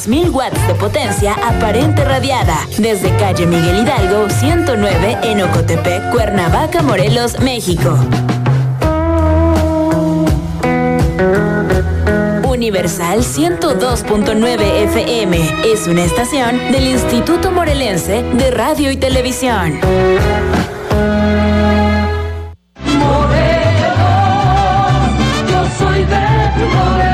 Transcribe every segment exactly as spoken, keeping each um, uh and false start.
diez mil watts de potencia aparente radiada. Desde calle Miguel Hidalgo, ciento nueve en Ocotepec, Cuernavaca, Morelos, México. Universal ciento dos punto nueve F M es una estación del Instituto Morelense de Radio y Televisión. Morelos, yo soy de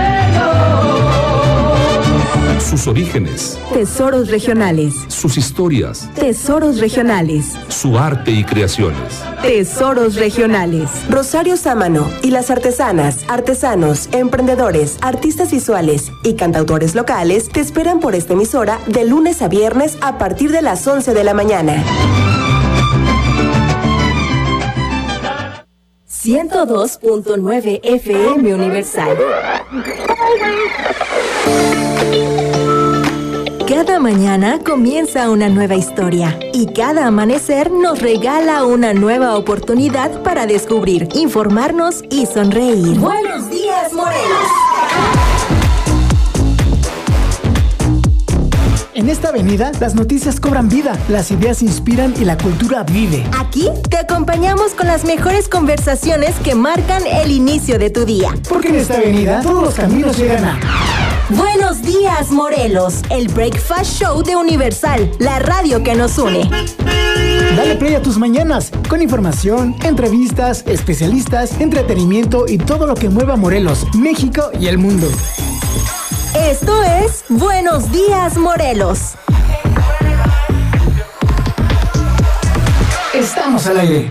Morelos. Sus orígenes. Tesoros regionales. Sus historias. Tesoros regionales. Su arte y creaciones. Tesoros regionales. Rosario Sámano y las artesanas, artesanos, emprendedores, artistas visuales y cantautores locales te esperan por esta emisora de lunes a viernes a partir de las once de la mañana. ciento dos punto nueve F M Universal. Cada mañana comienza una nueva historia y cada amanecer nos regala una nueva oportunidad para descubrir, informarnos y sonreír. Buenos días, Morelos. En esta avenida, las noticias cobran vida, las ideas inspiran y la cultura vive. Aquí te acompañamos con las mejores conversaciones que marcan el inicio de tu día. Porque en esta avenida todos los caminos llegan a... Buenos días, Morelos, el Breakfast Show de Universal, la radio que nos une. Dale play a tus mañanas, con información, entrevistas, especialistas, entretenimiento y todo lo que mueva a Morelos, México y el mundo. Esto es Buenos días, Morelos. Estamos al aire.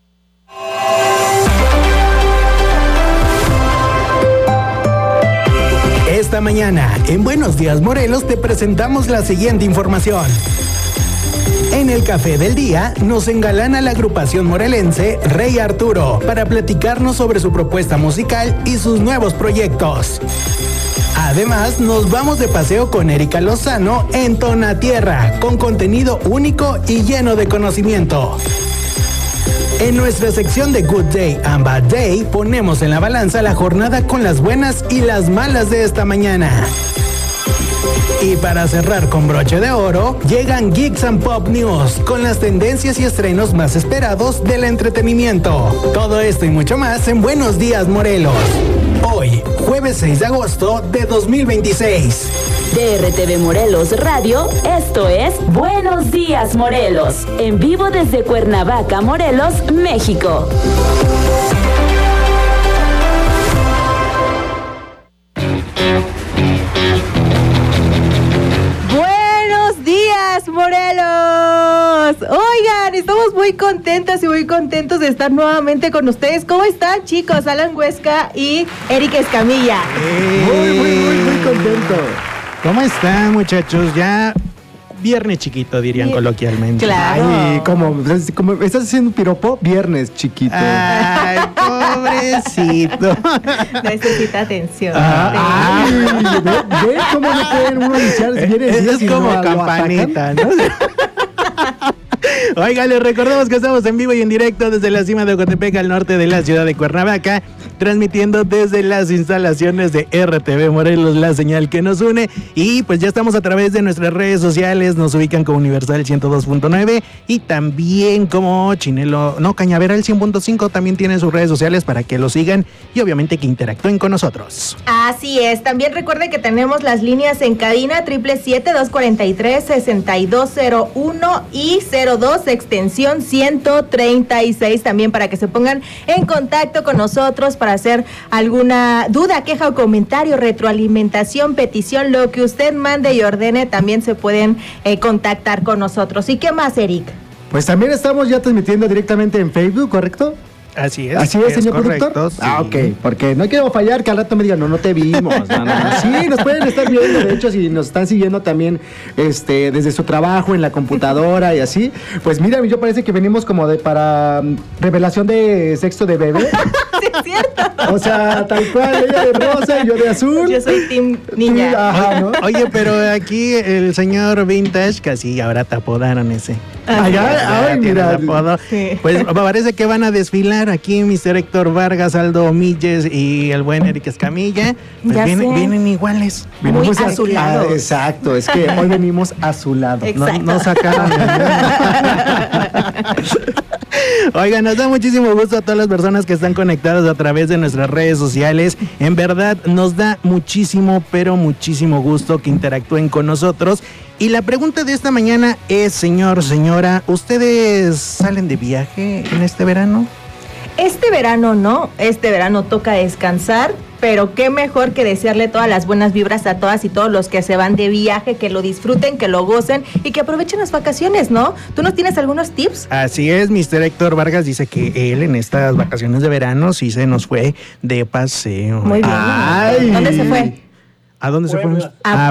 Esta mañana, en Buenos Días Morelos, te presentamos la siguiente información. En el Café del Día, nos engalana la agrupación morelense Rey Arturo para platicarnos sobre su propuesta musical y sus nuevos proyectos. Además, nos vamos de paseo con Erika Lozano en Tonatierra, con contenido único y lleno de conocimiento. En nuestra sección de Good Day and Bad Day, ponemos en la balanza la jornada con las buenas y las malas de esta mañana. Y para cerrar con broche de oro, llegan Geeks and Pop News, con las tendencias y estrenos más esperados del entretenimiento. Todo esto y mucho más en Buenos Días Morelos. Hoy, jueves seis de agosto de dos mil veintiséis. De R T V Morelos Radio, esto es Buenos Días Morelos, en vivo desde Cuernavaca, Morelos, México. Buenos días, Morelos. Oigan, estamos muy contentas y muy contentos de estar nuevamente con ustedes. ¿Cómo están, chicos? Alan Huesca y Erika Escamilla. Hey. Muy, muy, muy, muy contento. ¿Cómo están, muchachos? Ya viernes chiquito, dirían Bien. coloquialmente. Claro. Ay, ¿cómo? ¿Cómo? ¿Estás haciendo un piropo? Viernes chiquito. Ay, pobrecito. Necesita atención. Ah, ay, ¿ve, ¿ve cómo no pueden uno iniciar viernes? Es, es como no campanita, ¿no? Oiga, les recordamos que estamos en vivo y en directo desde la cima de Ocotepec, al norte de la ciudad de Cuernavaca, transmitiendo desde las instalaciones de R T V Morelos, la señal que nos une. Y pues ya estamos a través de nuestras redes sociales, nos ubican como Universal ciento dos punto nueve y también como Chinelo, no, Cañaveral cien punto cinco, también tienen sus redes sociales para que lo sigan y obviamente que interactúen con nosotros. Así es, también recuerden que tenemos las líneas en cabina siete siete siete, dos cuatro tres, seis dos cero uno y cero dos extensión ciento treinta y seis, también para que se pongan en contacto con nosotros para hacer alguna duda, queja o comentario, retroalimentación, petición, lo que usted mande y ordene, también se pueden eh, contactar con nosotros. ¿Y qué más, Eric? Pues también estamos ya transmitiendo directamente en Facebook, ¿correcto? Así es. Así es, es señor correcto, productor. Sí. Ah, ok, porque no quiero fallar que al rato me digan, no, no te vimos. No, no, no. Sí, nos pueden estar viendo, de hecho, si nos están siguiendo también este, desde su trabajo en la computadora y así. Pues mira, yo parece que venimos como de para um, revelación de sexo de bebé. Sí, es cierto. O sea, tal cual, ella de rosa y yo de azul. Yo soy team niña. Tú, ajá, ¿no? Oye, pero aquí el señor Vintage, casi ahora te apodaron ese. Allá, ay, mira. Sí. Pues parece que van a desfilar estar aquí mister Héctor Vargas, Aldo Milles y el buen Eric Escamilla. Pues Ya vienen, sé. vienen iguales. Venimos Muy azulados. Ah, exacto, es que hoy venimos a su lado. No, Exacto. no sacaron. Oigan, nos da muchísimo gusto a todas las personas que están conectadas a través de nuestras redes sociales. En verdad, nos da muchísimo, pero muchísimo gusto que interactúen con nosotros. Y la pregunta de esta mañana es, señor, señora, ¿ustedes salen de viaje en este verano? Este verano no, este verano toca descansar, pero qué mejor que desearle todas las buenas vibras a todas y todos los que se van de viaje, que lo disfruten, que lo gocen y que aprovechen las vacaciones, ¿no? ¿Tú nos tienes algunos tips? Así es, mister Héctor Vargas dice que él en estas vacaciones de verano sí se nos fue de paseo. Muy bien. Ay. ¿Dónde se fue? ¿A dónde Puebla. se fue? A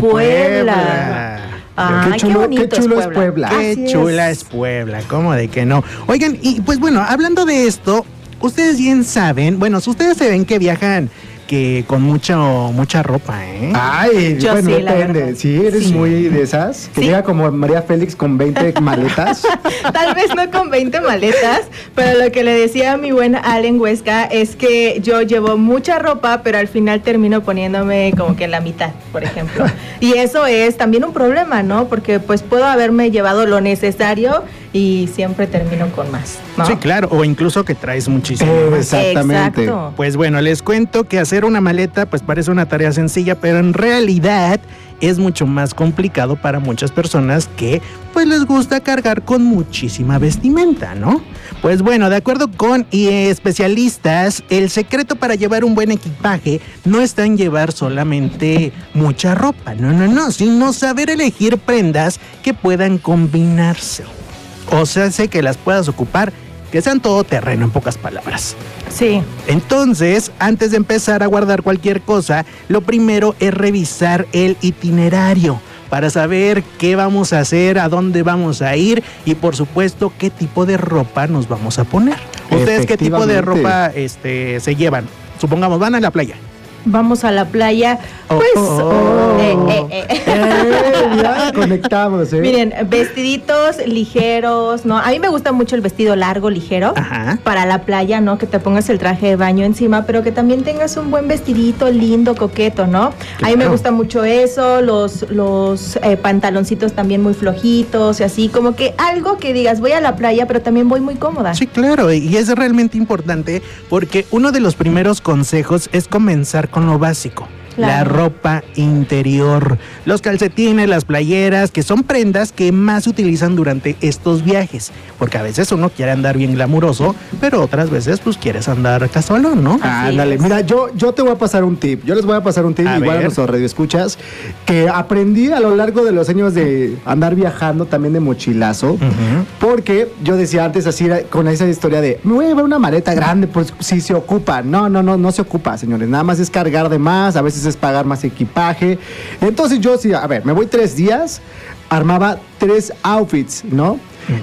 Puebla. Ay, Qué chulo- bonito qué chulo es Puebla. Qué Así chula es. es Puebla, ¿cómo de que no? Oigan, y pues bueno, hablando de esto, ustedes bien saben, bueno, si ustedes se ven que viajan que con mucho, mucha ropa, ¿eh? Ay, Yo bueno, sí, la depende. verdad. Sí, eres Sí. muy de esas. Que Sí. llega como María Félix con veinte maletas. Tal vez no con veinte maletas, pero lo que le decía a mi buen Allen Huesca es que yo llevo mucha ropa, pero al final termino poniéndome como que la mitad, por ejemplo. Y eso es también un problema, ¿no? Porque pues puedo haberme llevado lo necesario y siempre termino con más, ¿no? Sí, claro, o incluso que traes muchísimo Eh, más. Exactamente. Exacto. Pues bueno, les cuento que hacer una maleta pues parece una tarea sencilla, pero en realidad es mucho más complicado para muchas personas que pues les gusta cargar con muchísima vestimenta, ¿no? Pues bueno, de acuerdo con eh, especialistas, el secreto para llevar un buen equipaje no está en llevar solamente mucha ropa, no, no, no, sino saber elegir prendas que puedan combinarse. O sea, sé que las puedas ocupar, que sean todo terreno en pocas palabras. Sí. Entonces, antes de empezar a guardar cualquier cosa, lo primero es revisar el itinerario para saber qué vamos a hacer, a dónde vamos a ir y por supuesto qué tipo de ropa nos vamos a poner. ¿Ustedes qué tipo de Efectivamente. ropa este, se llevan? Supongamos, van a la playa. Vamos a la playa, Oh, pues... oh, eh, oh. eh, eh. Eh, ya conectamos, ¿eh? Miren, vestiditos ligeros, ¿no? A mí me gusta mucho el vestido largo, ligero, Ajá. para la playa, ¿no? Que te pongas el traje de baño encima, pero que también tengas un buen vestidito lindo, coqueto, ¿no? A mí me Claro. gusta mucho eso, los, los eh, pantaloncitos también muy flojitos y así, como que algo que digas, voy a la playa, pero también voy muy cómoda. Sí, claro, y es realmente importante porque uno de los primeros consejos es comenzar con lo básico. La Claro. ropa interior, los calcetines, las playeras, que son prendas que más se utilizan durante estos viajes, porque a veces uno quiere andar bien glamuroso, pero otras veces pues quieres andar casualón, ¿no? Así Ándale, es. mira, yo, yo te voy a pasar un tip. Yo les voy a pasar un tip A igual ver. a nuestros radioescuchas que aprendí a lo largo de los años de andar viajando también de mochilazo. Ujú. Porque yo decía antes así era- con esa historia de me voy a llevar una maleta grande pues si se ocupa. No, no, no, no se ocupa, señores. Nada más es cargar de más, a veces es pagar más equipaje. Entonces yo sí, a ver, me voy tres días, armaba tres outfits, ¿no?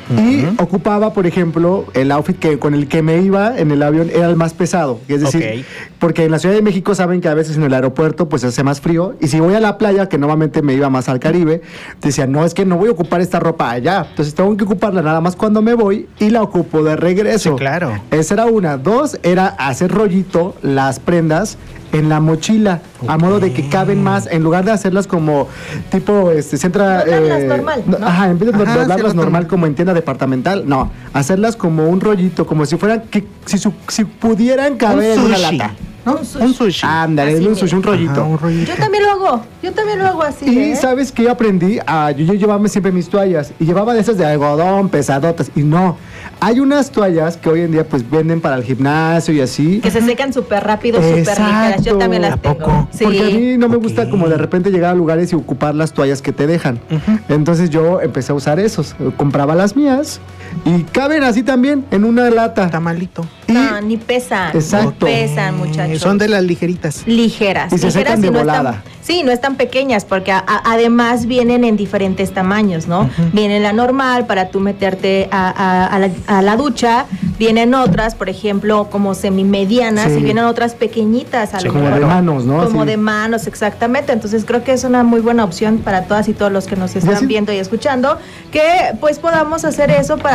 Y ocupaba, por ejemplo, el outfit que con el que me iba en el avión era el más pesado. Es decir, Ok. porque en la Ciudad de México saben que a veces en el aeropuerto pues hace más frío. Y si voy a la playa, que normalmente me iba más al Caribe, decía, no, es que no voy a ocupar esta ropa allá. Entonces tengo que ocuparla nada más cuando me voy y la ocupo de regreso. Sí, claro. Esa era una. Dos, era hacer rollito las prendas en la mochila, a modo de que caben más, en lugar de hacerlas como tipo, este, centra... Doblarlas normal, ¿no? Ajá, en vez de Ajá, doblarlas hacerlas normal normal. como en tienda departamental, no, hacerlas como un rollito, como si fueran, que si, su- si pudieran caber en una sushi. lata. ¿No? Un sushi. Un sushi. Ándale, Así un mira. sushi, un rollito. Ajá, un rollito. Yo también lo hago, yo también lo hago así, Y ¿eh? ¿sabes qué yo aprendí? Ah, yo, yo llevaba siempre mis toallas y llevaba de esas de algodón, pesadotas. Y no, hay unas toallas que hoy en día pues venden para el gimnasio y así. Que se secan súper rápido, súper ligeras. Yo también las ¿A tengo. poco? Sí. Porque a mí no me gusta Ok. como de repente llegar a lugares y ocupar las toallas que te dejan. Entonces yo empecé a usar esos. Compraba las mías y caben así también en una lata. Tamalito. Y, No, ni pesan. Exacto. No pesan, Eh, muchachos. Son de las ligeritas. ligeras. Y se ligeras secan de no volada. Están, sí, no están pequeñas porque a- a- además vienen en diferentes tamaños, ¿no? Viene la normal para tú meterte a, a- a la, a la ducha, vienen otras, por ejemplo, como semimedianas Sí. y vienen otras pequeñitas. A Sí, lo como mejor. de manos, ¿no? Como Sí. de manos, exactamente. Entonces creo que es una muy buena opción para todas y todos los que nos están así- viendo y escuchando, que pues podamos hacer eso para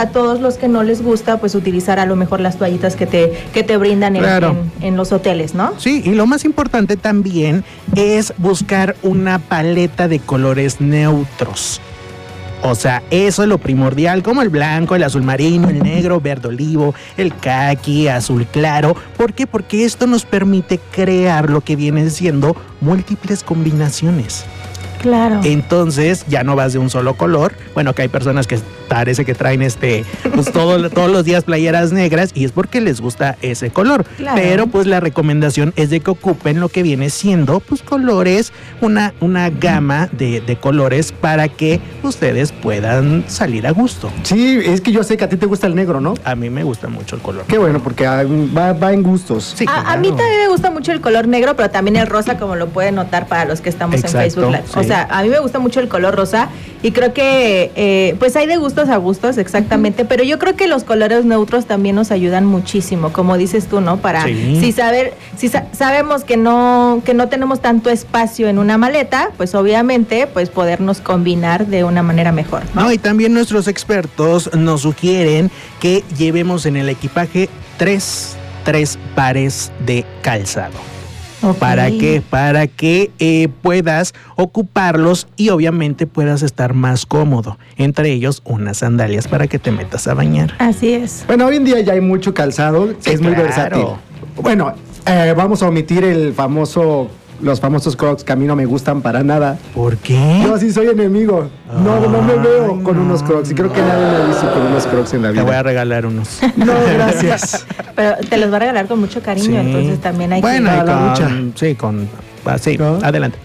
a todos los que no les gusta, pues utilizar a lo mejor las toallitas que te, que te brindan en, Claro. en, en los hoteles, ¿no? Sí, y lo más importante también es buscar una paleta de colores neutros. O sea, eso es lo primordial, como el blanco, el azul marino, el negro, verde olivo, el caqui, azul claro. ¿Por qué? Porque esto nos permite crear lo que vienen siendo múltiples combinaciones. Claro. Entonces ya no vas de un solo color. Bueno, que hay personas que parece que traen este, pues todo, todos los días playeras negras y es porque les gusta ese color. Claro. Pero pues la recomendación es de que ocupen lo que viene siendo pues colores, una, una gama de, de colores para que ustedes puedan salir a gusto. Sí, es que yo sé que a ti te gusta el negro, ¿no? A mí me gusta mucho el color. Qué bueno, porque ah, va, va en gustos. Sí, a, a claro. mí también me gusta mucho el color negro, pero también el rosa, como lo pueden notar para los que estamos Exacto, en Facebook Live. O sí. sea, a mí me gusta mucho el color rosa y creo que eh, pues hay de gustos a gustos, exactamente, uh-huh. pero yo creo que los colores neutros también nos ayudan muchísimo, como dices tú, ¿no? Para Sí. si saber, si sa- sabemos que no, que no tenemos tanto espacio en una maleta, pues obviamente pues podernos combinar de una manera mejor, ¿no? No, y también nuestros expertos nos sugieren que llevemos en el equipaje tres, tres pares de calzado. Okay. ¿Para qué? Para que eh, puedas ocuparlos y obviamente puedas estar más cómodo. Entre ellos, unas sandalias para que te metas a bañar. Así es. Bueno, hoy en día ya hay mucho calzado que Sí, es muy claro. versátil. Bueno, eh, vamos a omitir el famoso, los famosos Crocs que a mí no me gustan para nada. ¿Por qué? Yo sí soy enemigo. No, no me veo con unos Crocs. Y creo que nadie me ha visto con unos Crocs en la Te vida. voy a regalar unos. No, gracias. Pero te los va a regalar con mucho cariño, Sí. entonces también hay Bueno, que... A y la con, lucha. sí, con... ah, sí, ¿No? adelante.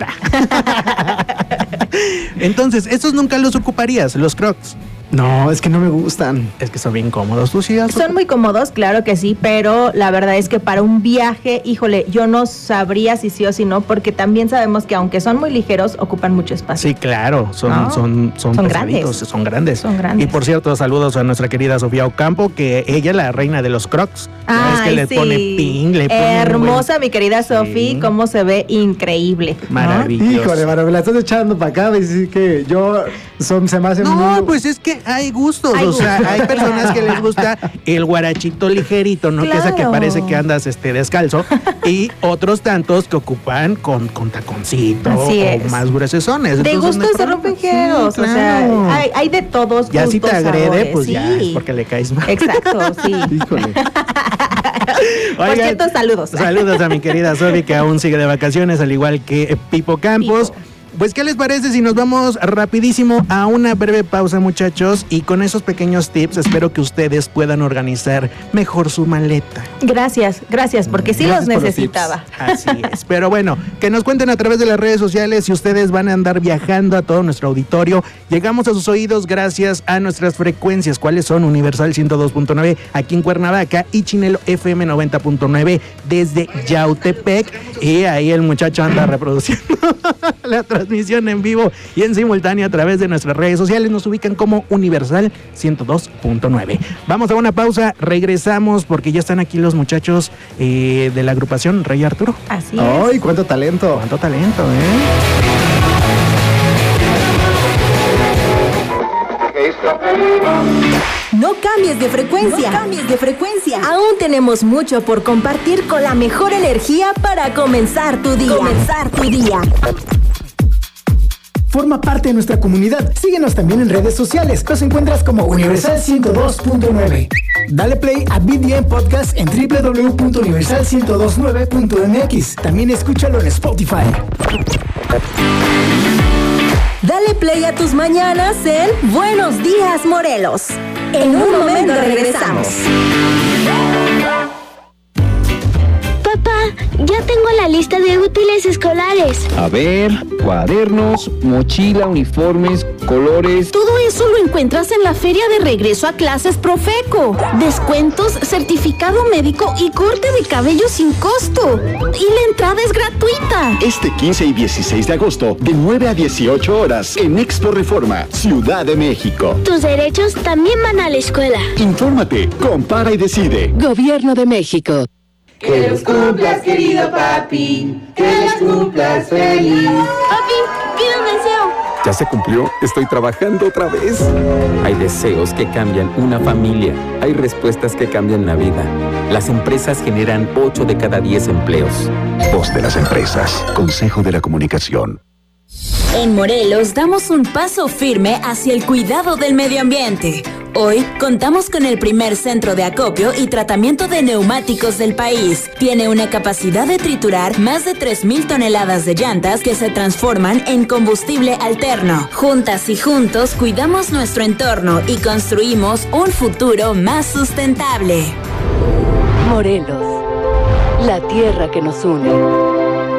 Entonces, estos nunca los ocuparías, los Crocs. No, es que no me gustan. Es que son bien cómodos. ¿Tú sí has Son muy cómodos, claro que sí, pero la verdad es que para un viaje, híjole, yo no sabría si sí o si no, porque también sabemos que aunque son muy ligeros, ocupan mucho espacio. Sí, claro, son, ¿No? son, son, Son pesaditos, grandes. son grandes. Son grandes. Y por cierto, saludos a nuestra querida Sofía Ocampo, que ella es la reina de los Crocs. Ya ves que Ay, le sí. pone ping, le pone Hermosa, mi querida Sofi, Sí. cómo se ve increíble. ¿no? Maravilloso. Híjole, mano, me la estás echando para acá. Y sí que yo son, se me hace No, muy... pues es que hay gustos, Hay o sea, gustos. hay personas que les gusta el guarachito ligerito, ¿no? Que esa que Claro. parece que andas este descalzo, y otros tantos que ocupan con, con taconcito Así o es. más gruesones. De Entonces, gustos no hay se problema. rompen Sí, géneros, o sea, claro. hay, hay de todos Ya gustos, si te agrede, sabores, pues sí. ya es porque le caes mal. Exacto, sí. Híjole. Por Oigan, cierto, saludos. Saludos a mi querida Sofi, que aún sigue de vacaciones, al igual que eh, Pipo Campos. Pipo. Pues, ¿qué les parece si nos vamos rapidísimo a una breve pausa, muchachos? Y con esos pequeños tips, espero que ustedes puedan organizar mejor su maleta. Gracias, gracias, porque sí Gracias los por los necesitaba. Así es. Pero bueno, que nos cuenten a través de las redes sociales si ustedes van a andar viajando a todo nuestro auditorio. Llegamos a sus oídos gracias a nuestras frecuencias, cuáles son Universal ciento dos punto nueve aquí en Cuernavaca y Chinelo F M noventa punto nueve desde Yautepec. Y ahí el muchacho anda reproduciendo la transmisión en vivo y en simultáneo a través de nuestras redes sociales. Nos ubican como Universal ciento dos punto nueve. Vamos a una pausa, regresamos porque ya están aquí los muchachos eh, de la agrupación Rey Arturo. Así es. ¡Ay, cuánto talento! Cuánto talento, ¿eh? No cambies de frecuencia. No cambies de frecuencia. Aún tenemos mucho por compartir con la mejor energía para comenzar tu día. Comenzar tu día. Forma parte de nuestra comunidad. Síguenos también en redes sociales. Nos encuentras como Universal ciento dos punto nueve. Dale play a B D M Podcast en doble u doble u doble u punto universal ciento dos punto nueve punto m x. También escúchalo en Spotify. Dale play a tus mañanas en Buenos Días, Morelos. En un momento regresamos. Papá, ya tengo la lista de útiles escolares. A ver, cuadernos, mochila, uniformes, colores. Todo eso lo encuentras en la feria de regreso a clases Profeco. Descuentos, certificado médico y corte de cabello sin costo. Y la entrada es gratuita. Este quince y dieciséis de agosto, de nueve a dieciocho horas, en Expo Reforma, Ciudad de México. Tus derechos también van a la escuela. Infórmate, compara y decide. Gobierno de México. Que los cumplas, querido papi, que los cumplas feliz. Papi, pide un deseo. ¿Ya se cumplió? Estoy trabajando otra vez. Hay deseos que cambian una familia. Hay respuestas que cambian la vida. Las empresas generan ocho de cada diez empleos. Voz de las empresas. Consejo de la Comunicación. En Morelos damos un paso firme hacia el cuidado del medio ambiente. Hoy contamos con el primer centro de acopio y tratamiento de neumáticos del país. Tiene una capacidad de triturar más de tres mil toneladas de llantas que se transforman en combustible alterno. Juntas y juntos cuidamos nuestro entorno y construimos un futuro más sustentable. Morelos, la tierra que nos une.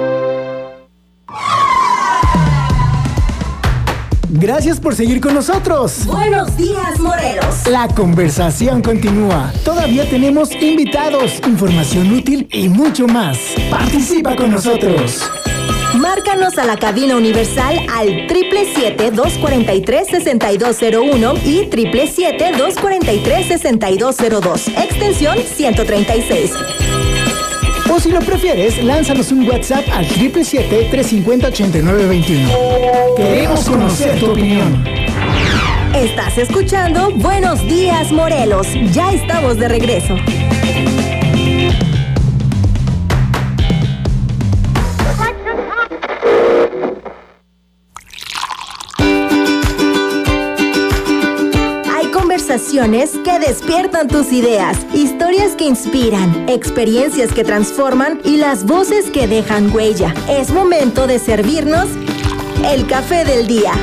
Gracias por seguir con nosotros. Buenos días, Morelos. La conversación continúa. Todavía tenemos invitados, información útil y mucho más. Participa con nosotros. Márcanos a la cabina universal al siete siete siete, dos cuatro tres, seis dos cero uno y siete siete siete, dos cuatro tres, seis dos cero dos, extensión ciento treinta y seis. O si lo prefieres, lánzanos un WhatsApp al siete siete siete, tres cinco cero, ocho nueve dos uno. Queremos conocer tu opinión. Estás escuchando Buenos Días, Morelos. Ya estamos de regreso. Conversaciones que despiertan tus ideas, historias que inspiran, experiencias que transforman y las voces que dejan huella. Es momento de servirnos el café del día.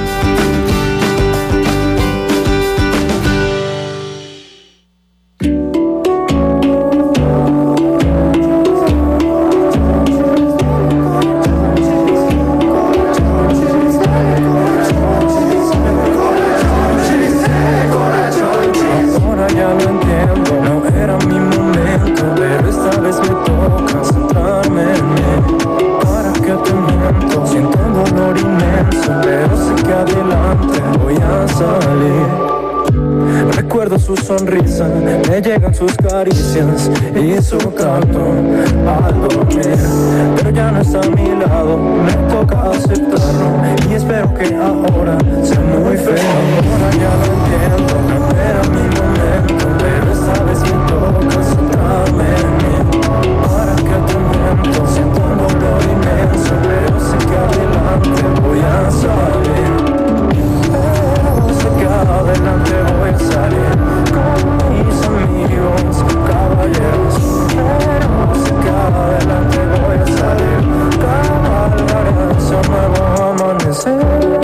Su sonrisa, me llegan sus caricias y su canto al dormir, pero ya no está a mi lado, me toca aceptarlo y espero que ahora sea muy feo. Ahora ya lo entiendo, no era mi momento, pero esta vez me toca centrarme en mí. Para que te miento, siento un dolor inmenso, pero sé que adelante voy a salir. Pero sé que adelante voy a salir. Mis amigos, caballeros, pero sé que adelante voy a salir. Cabalgaré hacia un nuevo amanecer.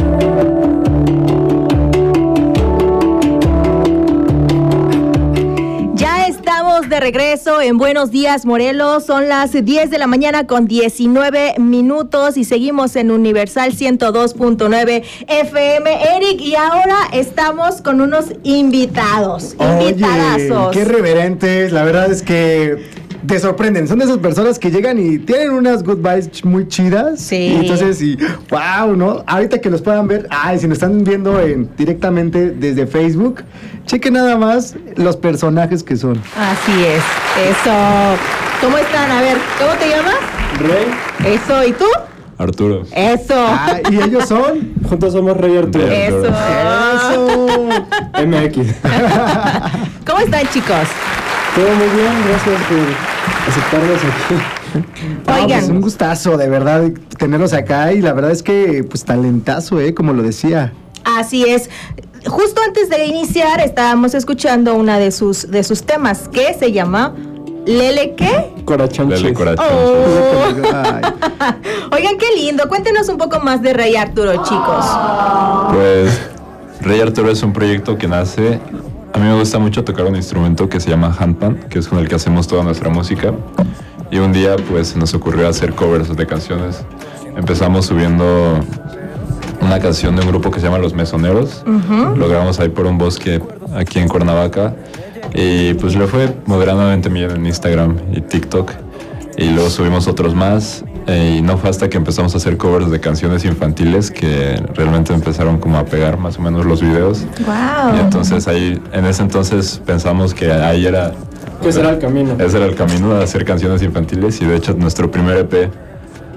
Ya estamos de regreso en Buenos Días, Morelos. Son las diez de la mañana con diecinueve minutos y seguimos en Universal ciento dos punto nueve F M. Eric, y ahora estamos con unos invitados. Invitadazos. Oye, qué reverentes. La verdad es que te sorprenden. Son de esas personas que llegan y tienen unas good vibes muy chidas. Sí. Y entonces, y wow, ¿no? Ahorita que los puedan ver, ay, si nos están viendo en, directamente desde Facebook, chequen nada más los personajes que son. Así es. Eso. ¿Cómo están? A ver, ¿cómo te llamas? Rey. Eso. ¿Y tú? Arturo. Eso. Ah, ¿y ellos son? Juntos somos Rey y Arturo. Eso. Eso. M X. ¿Cómo están, chicos? Todo muy bien, gracias por aceptarnos aquí. No, Oigan. pues un gustazo, de verdad, tenerlos acá. Y la verdad es que, pues, talentazo, ¿eh? Como lo decía. Así es. Justo antes de iniciar estábamos escuchando una de sus de sus temas que se llama Lele ¿qué? Corachonches. Lele Corachonches. Oh. Ay. Oigan, qué lindo. Cuéntenos un poco más de Rey Arturo, chicos. Pues Rey Arturo es un proyecto que nace. A mí me gusta mucho tocar un instrumento que se llama handpan, que es con el que hacemos toda nuestra música. Y un día pues se nos ocurrió hacer covers de canciones. Empezamos subiendo una canción de un grupo que se llama Los Mesoneros. Uh-huh. Lo grabamos ahí por un bosque aquí en Cuernavaca. Y pues le fue moderadamente bien en Instagram y TikTok. Y luego subimos otros más. Eh, y no fue hasta que empezamos a hacer covers de canciones infantiles que realmente empezaron como a pegar más o menos los videos. Wow. Y entonces ahí, en ese entonces pensamos que ahí era... Ese era el camino. Ese era el camino de hacer canciones infantiles. Y de hecho nuestro primer E P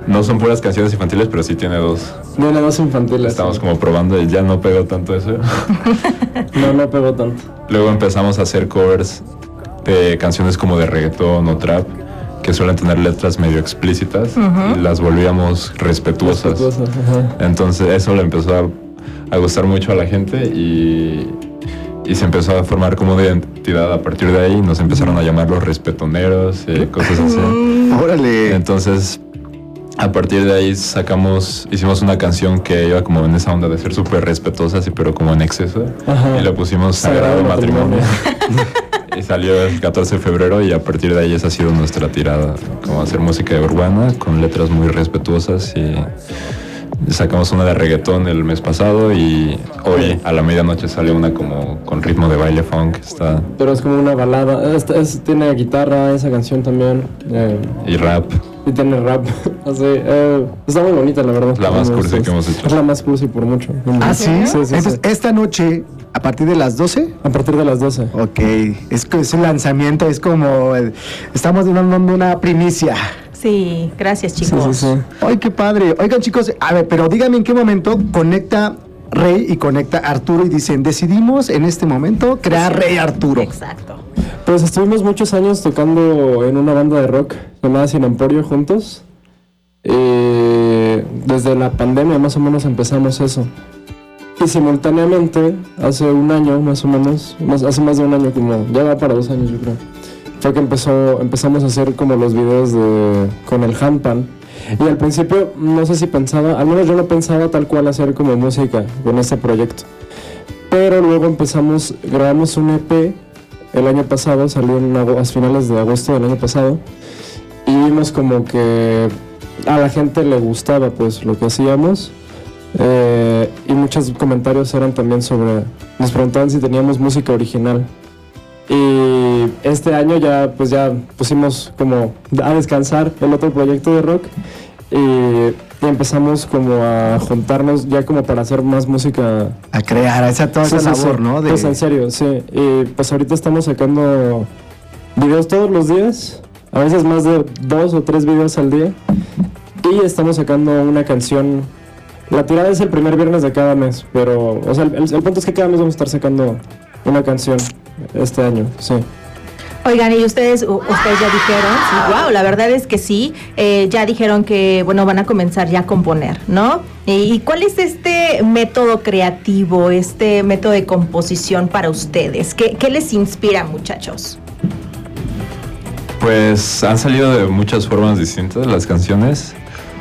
No son puras canciones infantiles, pero sí tiene dos. Tiene dos infantiles. Estamos sí. como probando y ya no pegó tanto eso. No, no pegó tanto. Luego empezamos a hacer covers de canciones como de reggaetón o trap, que suelen tener letras medio explícitas, uh-huh. y las volvíamos respetuosas. respetuosas Entonces eso le empezó a, a gustar mucho a la gente y, y se empezó a formar como una identidad a partir de ahí. Nos empezaron a llamar los respetoneros y cosas así. ¡Órale! Entonces, a partir de ahí sacamos, hicimos una canción que iba como en esa onda de ser súper respetuosa, sí, pero como en exceso. Ajá. Y le pusimos Sagrado Matrimonio. Y salió el catorce de febrero y a partir de ahí esa ha sido nuestra tirada, como hacer música urbana con letras muy respetuosas. Y sacamos una de reggaetón el mes pasado y hoy a la medianoche sale una como con ritmo de baile funk. Está... Pero es como una balada, es, es, tiene guitarra esa canción también. Eh, y rap. Y tiene rap, así, eh, está muy bonita la verdad. La más cursi que hemos hecho. Es la más cursi por mucho. ¿Ah, sí? sí, sí Entonces, sí. esta noche, ¿a partir de las doce? A partir de las doce. Ok, es, es un lanzamiento, es como, estamos dando una primicia. Sí, gracias chicos. Sí, sí, sí. Ay, qué padre. Oigan chicos, a ver, pero díganme en qué momento conecta Rey y conecta Arturo y dicen, decidimos en este momento crear sí. Rey Arturo. Exacto. Pues estuvimos muchos años tocando en una banda de rock llamada Sin Emporio juntos. Y desde la pandemia más o menos empezamos eso. Y simultáneamente, hace un año más o menos, más, hace más de un año, como ya va para dos años yo creo, fue que empezó, empezamos a hacer como los videos de, con el handpan. Y al principio no sé si pensaba, al menos yo no pensaba tal cual hacer como música con este proyecto. Pero luego empezamos, grabamos un E P el año pasado, salió en agu- a finales de agosto del año pasado. Y vimos como que a la gente le gustaba pues lo que hacíamos. Eh, y muchos comentarios eran también sobre, nos preguntaban si teníamos música original. Y este año ya pues ya pusimos como a descansar el otro proyecto de rock y, y empezamos como a juntarnos ya como para hacer más música, a crear esa toda esa sí, labor, sí, ¿no? De... Pues en serio, sí. Y pues ahorita estamos sacando videos todos los días, a veces más de dos o tres videos al día, y estamos sacando una canción. La tirada es el primer viernes de cada mes, pero o sea el, el punto es que cada mes vamos a estar sacando una canción este año, sí. Oigan, y ustedes, ustedes ya dijeron, sí, wow, la verdad es que sí, eh, ya dijeron que, bueno, van a comenzar ya a componer, ¿no? ¿Y cuál es este método creativo, este método de composición para ustedes? ¿Qué, qué les inspira, muchachos? Pues han salido de muchas formas distintas las canciones.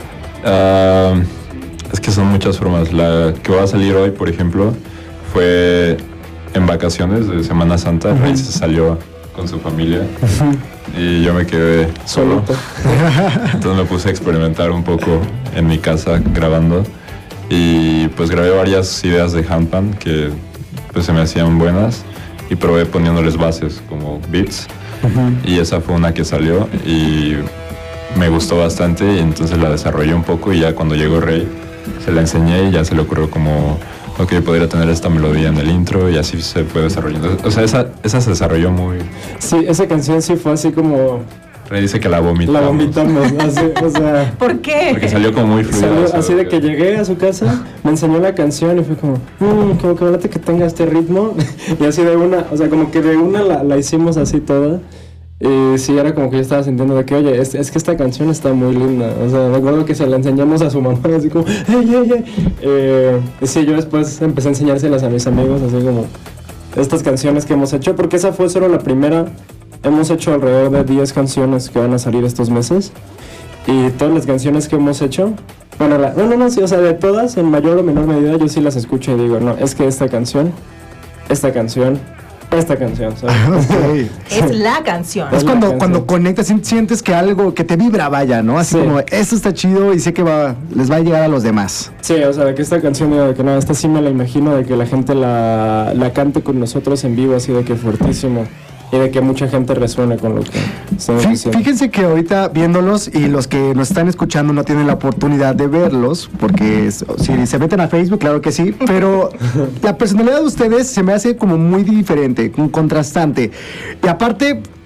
Uh, es que son muchas formas. La que va a salir hoy, por ejemplo, fue en vacaciones de Semana Santa. Uh-huh. Rey se salió con su familia uh-huh. y yo me quedé solo. Entonces me puse a experimentar un poco en mi casa grabando y pues grabé varias ideas de handpan que pues se me hacían buenas y probé poniéndoles bases como beats uh-huh. y esa fue una que salió y me gustó bastante y entonces la desarrollé un poco y ya cuando llegó Rey se la enseñé y ya se le ocurrió como ok, podría tener esta melodía en el intro y así se fue desarrollando. O sea, esa, esa se desarrolló muy... Sí, esa canción sí fue así como... Rey dice que la vomitamos. La vomitamos, así, o sea... ¿Por qué? Porque salió como muy fluida. Salió, así de que llegué a su casa, me enseñó la canción y fue como... Mmm, como que late que tenga este ritmo. Y así de una, o sea, como que de una la, la hicimos así toda. Y sí, era como que yo estaba sintiendo de que, oye, es, es que esta canción está muy linda. O sea, me acuerdo que se la enseñamos a su mamá, así como, ¡hey, hey, hey! Eh, y sí, yo después empecé a enseñárselas a mis amigos, así como, estas canciones que hemos hecho, porque esa fue solo la primera. Hemos hecho alrededor de diez canciones que van a salir estos meses. Y todas las canciones que hemos hecho, bueno, la, no, no, no, sí, o sea, de todas, en mayor o menor medida, yo sí las escucho y digo, no, es que esta canción, esta canción... esta canción, ¿sabes? Okay. Es la canción. Es, es cuando, canción. cuando conectas, sientes que algo que te vibra, vaya, ¿no? Así sí. Como, esto está chido y sé que va, les va a llegar a los demás. Sí, o sea, de que esta canción, de que no, esta sí me la imagino, de que la gente la, la cante con nosotros en vivo, así de que fuertísimo. Y de que mucha gente resuene con lo que estamos diciendo. Fíjense que ahorita viéndolos y los que nos están escuchando no tienen la oportunidad de verlos, porque si se meten a Facebook, claro que sí, pero la personalidad de ustedes se me hace como muy diferente, un contrastante. Y aparte,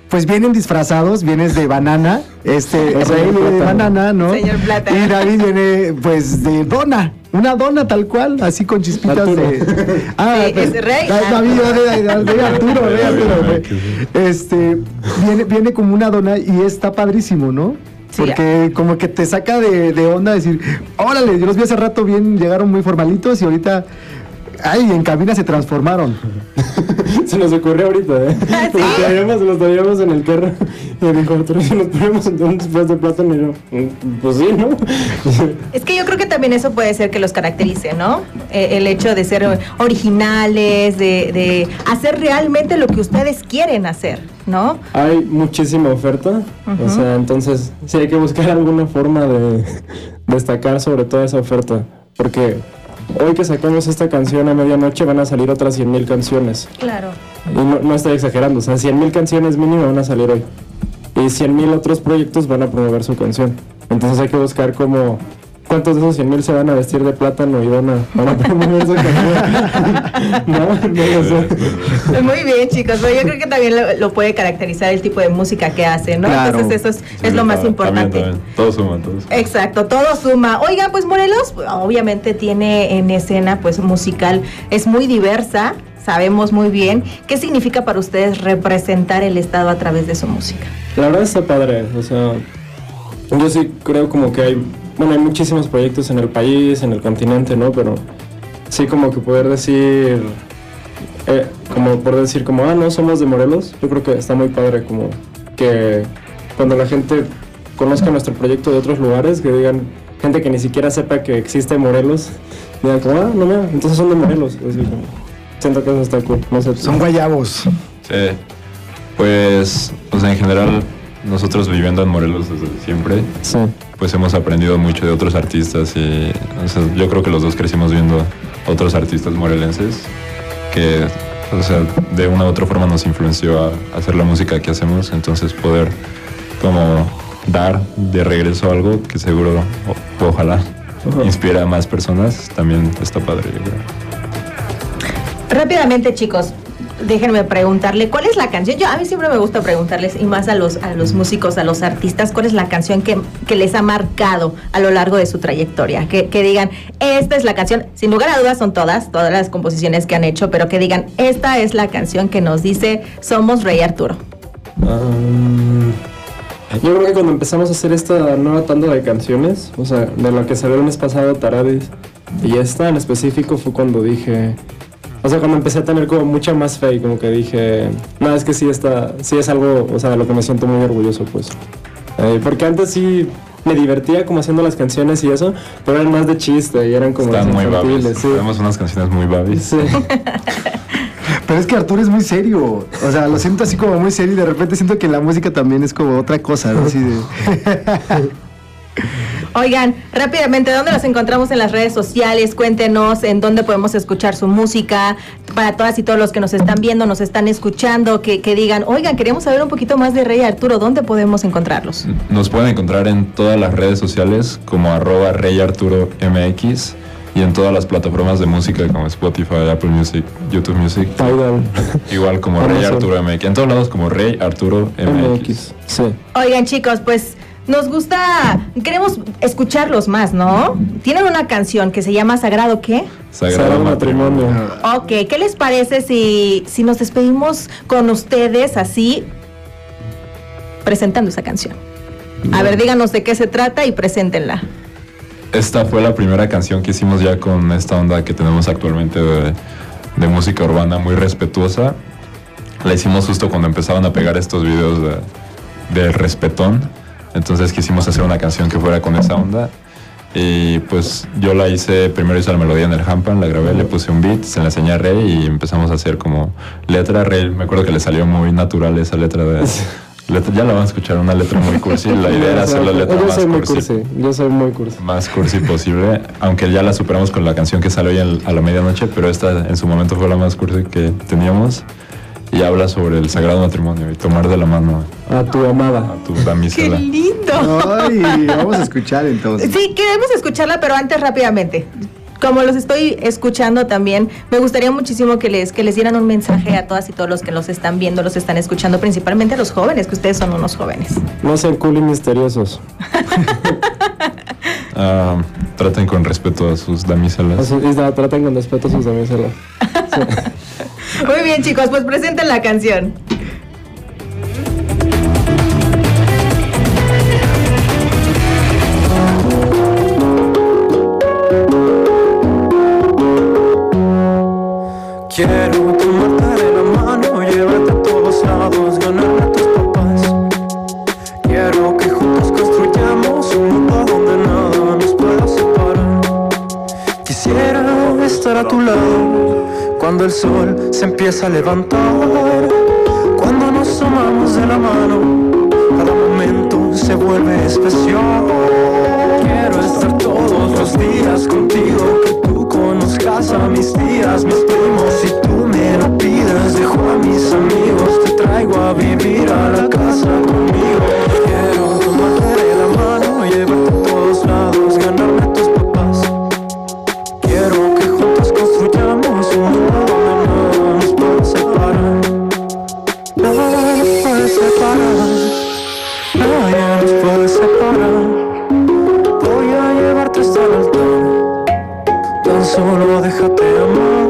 pues vienen disfrazados, vienes de banana, este, Rey viene de banana, ¿no? Señor Plata. Y David viene, pues, de dona, una dona tal cual, así con chispitas Arturo. de... Ah, Sí, es Rey. David, de, de, de Arturo, de Arturo. Este, viene, viene como una dona y está padrísimo, ¿no? Sí. Porque como que te saca de, de onda decir, órale, yo los vi hace rato bien, llegaron muy formalitos y ahorita... Ay, en cabina se transformaron. Se nos ocurrió ahorita, ¿eh? ¿Ah, sí? Los traíamos, los traíamos en el carro. Y me dijo, otro día nos ponemos un disfraz de plátano. Y yo, "Mm, pues sí, ¿no?" Es que yo creo que también eso puede ser que los caracterice, ¿no? Eh, el hecho de ser originales, de, de hacer realmente lo que ustedes quieren hacer, ¿no? Hay muchísima oferta. Ujú. O sea, entonces sí hay que buscar alguna forma de destacar sobre toda esa oferta. Porque hoy que sacamos esta canción a medianoche van a salir otras cien mil canciones. Claro. Y no, no estoy exagerando, o sea, cien mil canciones mínimo van a salir hoy. Y cien mil otros proyectos van a promover su canción. Entonces hay que buscar como cuántos de esos cien mil se van a vestir de plátano y van a, van a promover su canción. no, no lo sé. Muy bien, chicos. Pero yo creo que también lo, lo puede caracterizar el tipo de música que hacen, ¿no? Claro. Entonces eso es, Sí, es lo más también, importante. También, Todo suma, todo suma. Exacto, todo suma. Oigan, pues Morelos obviamente tiene en escena pues musical, es muy diversa, sabemos muy bien. ¿Qué significa para ustedes representar el estado a través de su música? La verdad está padre, o sea, yo sí creo como que hay, bueno, hay muchísimos proyectos en el país, en el continente, ¿no? Pero sí como que poder decir, eh, como por decir como, ah, no, somos de Morelos, yo creo que está muy padre como que cuando la gente conozca nuestro proyecto de otros lugares, que digan, gente que ni siquiera sepa que existe Morelos, digan como, ah, no, mira, entonces son de Morelos, así como, siento que eso está cool, no sé. Son guayabos. Sí. Pues, o sea, en general, nosotros viviendo en Morelos desde siempre, Sí. pues hemos aprendido mucho de otros artistas y, o sea, yo creo que los dos crecimos viendo otros artistas morelenses que, o sea, de una u otra forma nos influenció a hacer la música que hacemos, entonces poder como dar de regreso algo que seguro, o, ojalá, Ajá. inspira a más personas, también está padre, yo creo. Rápidamente, chicos, déjenme preguntarle, ¿cuál es la canción? Yo a mí siempre me gusta preguntarles, y más a los, a los músicos, a los artistas, ¿cuál es la canción que, que les ha marcado a lo largo de su trayectoria? Que, que digan, esta es la canción, sin lugar a dudas son todas, todas las composiciones que han hecho, pero que digan, esta es la canción que nos dice, somos Rey Arturo. Um, yo creo que cuando empezamos a hacer esta nueva tanda de canciones, o sea, de la que salió el mes pasado, Taradis, y esta en específico fue cuando dije, o sea, cuando empecé a tener como mucha más fe y como que dije, no, es que sí, está, sí es algo, o sea, de lo que me siento muy orgulloso, pues. Eh, porque antes sí me divertía como haciendo las canciones y eso, pero eran más de chiste y eran como Están muy infantiles, babis, sí. tenemos unas canciones muy babis. Sí. Pero es que Arturo es muy serio. O sea, lo siento así como muy serio y de repente siento que la música también es como otra cosa, ¿no? Así de... Oigan, rápidamente, ¿dónde los encontramos en las redes sociales? Cuéntenos en dónde podemos escuchar su música. Para todas y todos los que nos están viendo, nos están escuchando, que, que digan, oigan, queremos saber un poquito más de Rey Arturo, ¿dónde podemos encontrarlos? Nos pueden encontrar en todas las redes sociales como arroba Rey Arturo M X y en todas las plataformas de música como Spotify, Apple Music, YouTube Music. Tidal. Igual como Rey Amazon. Arturo M X. En todos lados como Rey Arturo M X. Sí. Oigan, chicos, pues nos gusta, queremos escucharlos más, ¿no? Tienen una canción que se llama Sagrado, ¿qué? Sagrado, Sagrado Matrimonio. Matrimonio. Ok, ¿qué les parece si, si nos despedimos con ustedes así, presentando esa canción? A ver, díganos de qué se trata y preséntenla. Esta fue la primera canción que hicimos ya con esta onda que tenemos actualmente de, de música urbana muy respetuosa. La hicimos justo cuando empezaban a pegar estos videos de, de respetón. Entonces quisimos hacer una canción que fuera con esa onda. Y pues yo la hice, primero hice la melodía en el handpan, la grabé, le puse un beat, se la enseñé a Rey y empezamos a hacer como letra. Rey, me acuerdo que le salió muy natural esa letra de... letra, ya la van a escuchar, una letra muy cursi. La idea era hacer la letra yo más soy muy cursi. cursi. Yo soy muy cursi. Más cursi posible, aunque ya la superamos con la canción que salió hoy en- a la medianoche, pero esta en su momento fue la más cursi que teníamos. Y habla sobre el sagrado matrimonio y tomar de la mano A tu amada. a tu ¡Qué damisela. lindo! Ay, vamos a escuchar entonces. Sí, queremos escucharla, pero antes rápidamente. como los estoy escuchando también, me gustaría muchísimo que les, que les dieran un mensaje a todas y todos los que los están viendo, los están escuchando, principalmente a los jóvenes, que ustedes son unos jóvenes. No sean cool y misteriosos. uh, traten con respeto a sus damiselas. Isla, traten con respeto a sus damiselas. Sí. Muy bien, chicos, pues presenten la canción. Quiero tomarte de la mano, llevarte a todos lados, ganarme a tus papás. Quiero que juntos construyamos un mundo donde nada nos pueda separar. Quisiera estar a tu lado cuando el sol se empieza a levantar. Cuando nos tomamos de la mano, cada momento se vuelve especial. Quiero estar todos los días contigo, que tú conozcas a mis tías, mis primos. Si tú me lo pides, dejo a mis amigos, te traigo a vivir a la casa conmigo. Quiero tomarte de la mano, llevarte a todos lados, ganarme a tus papás. Quiero que juntos construyamos un mundo donde nada nos puede separar. Nada nos puede separar, nadie nos puede separar. Voy a llevarte hasta el altar, tan solo déjate amar.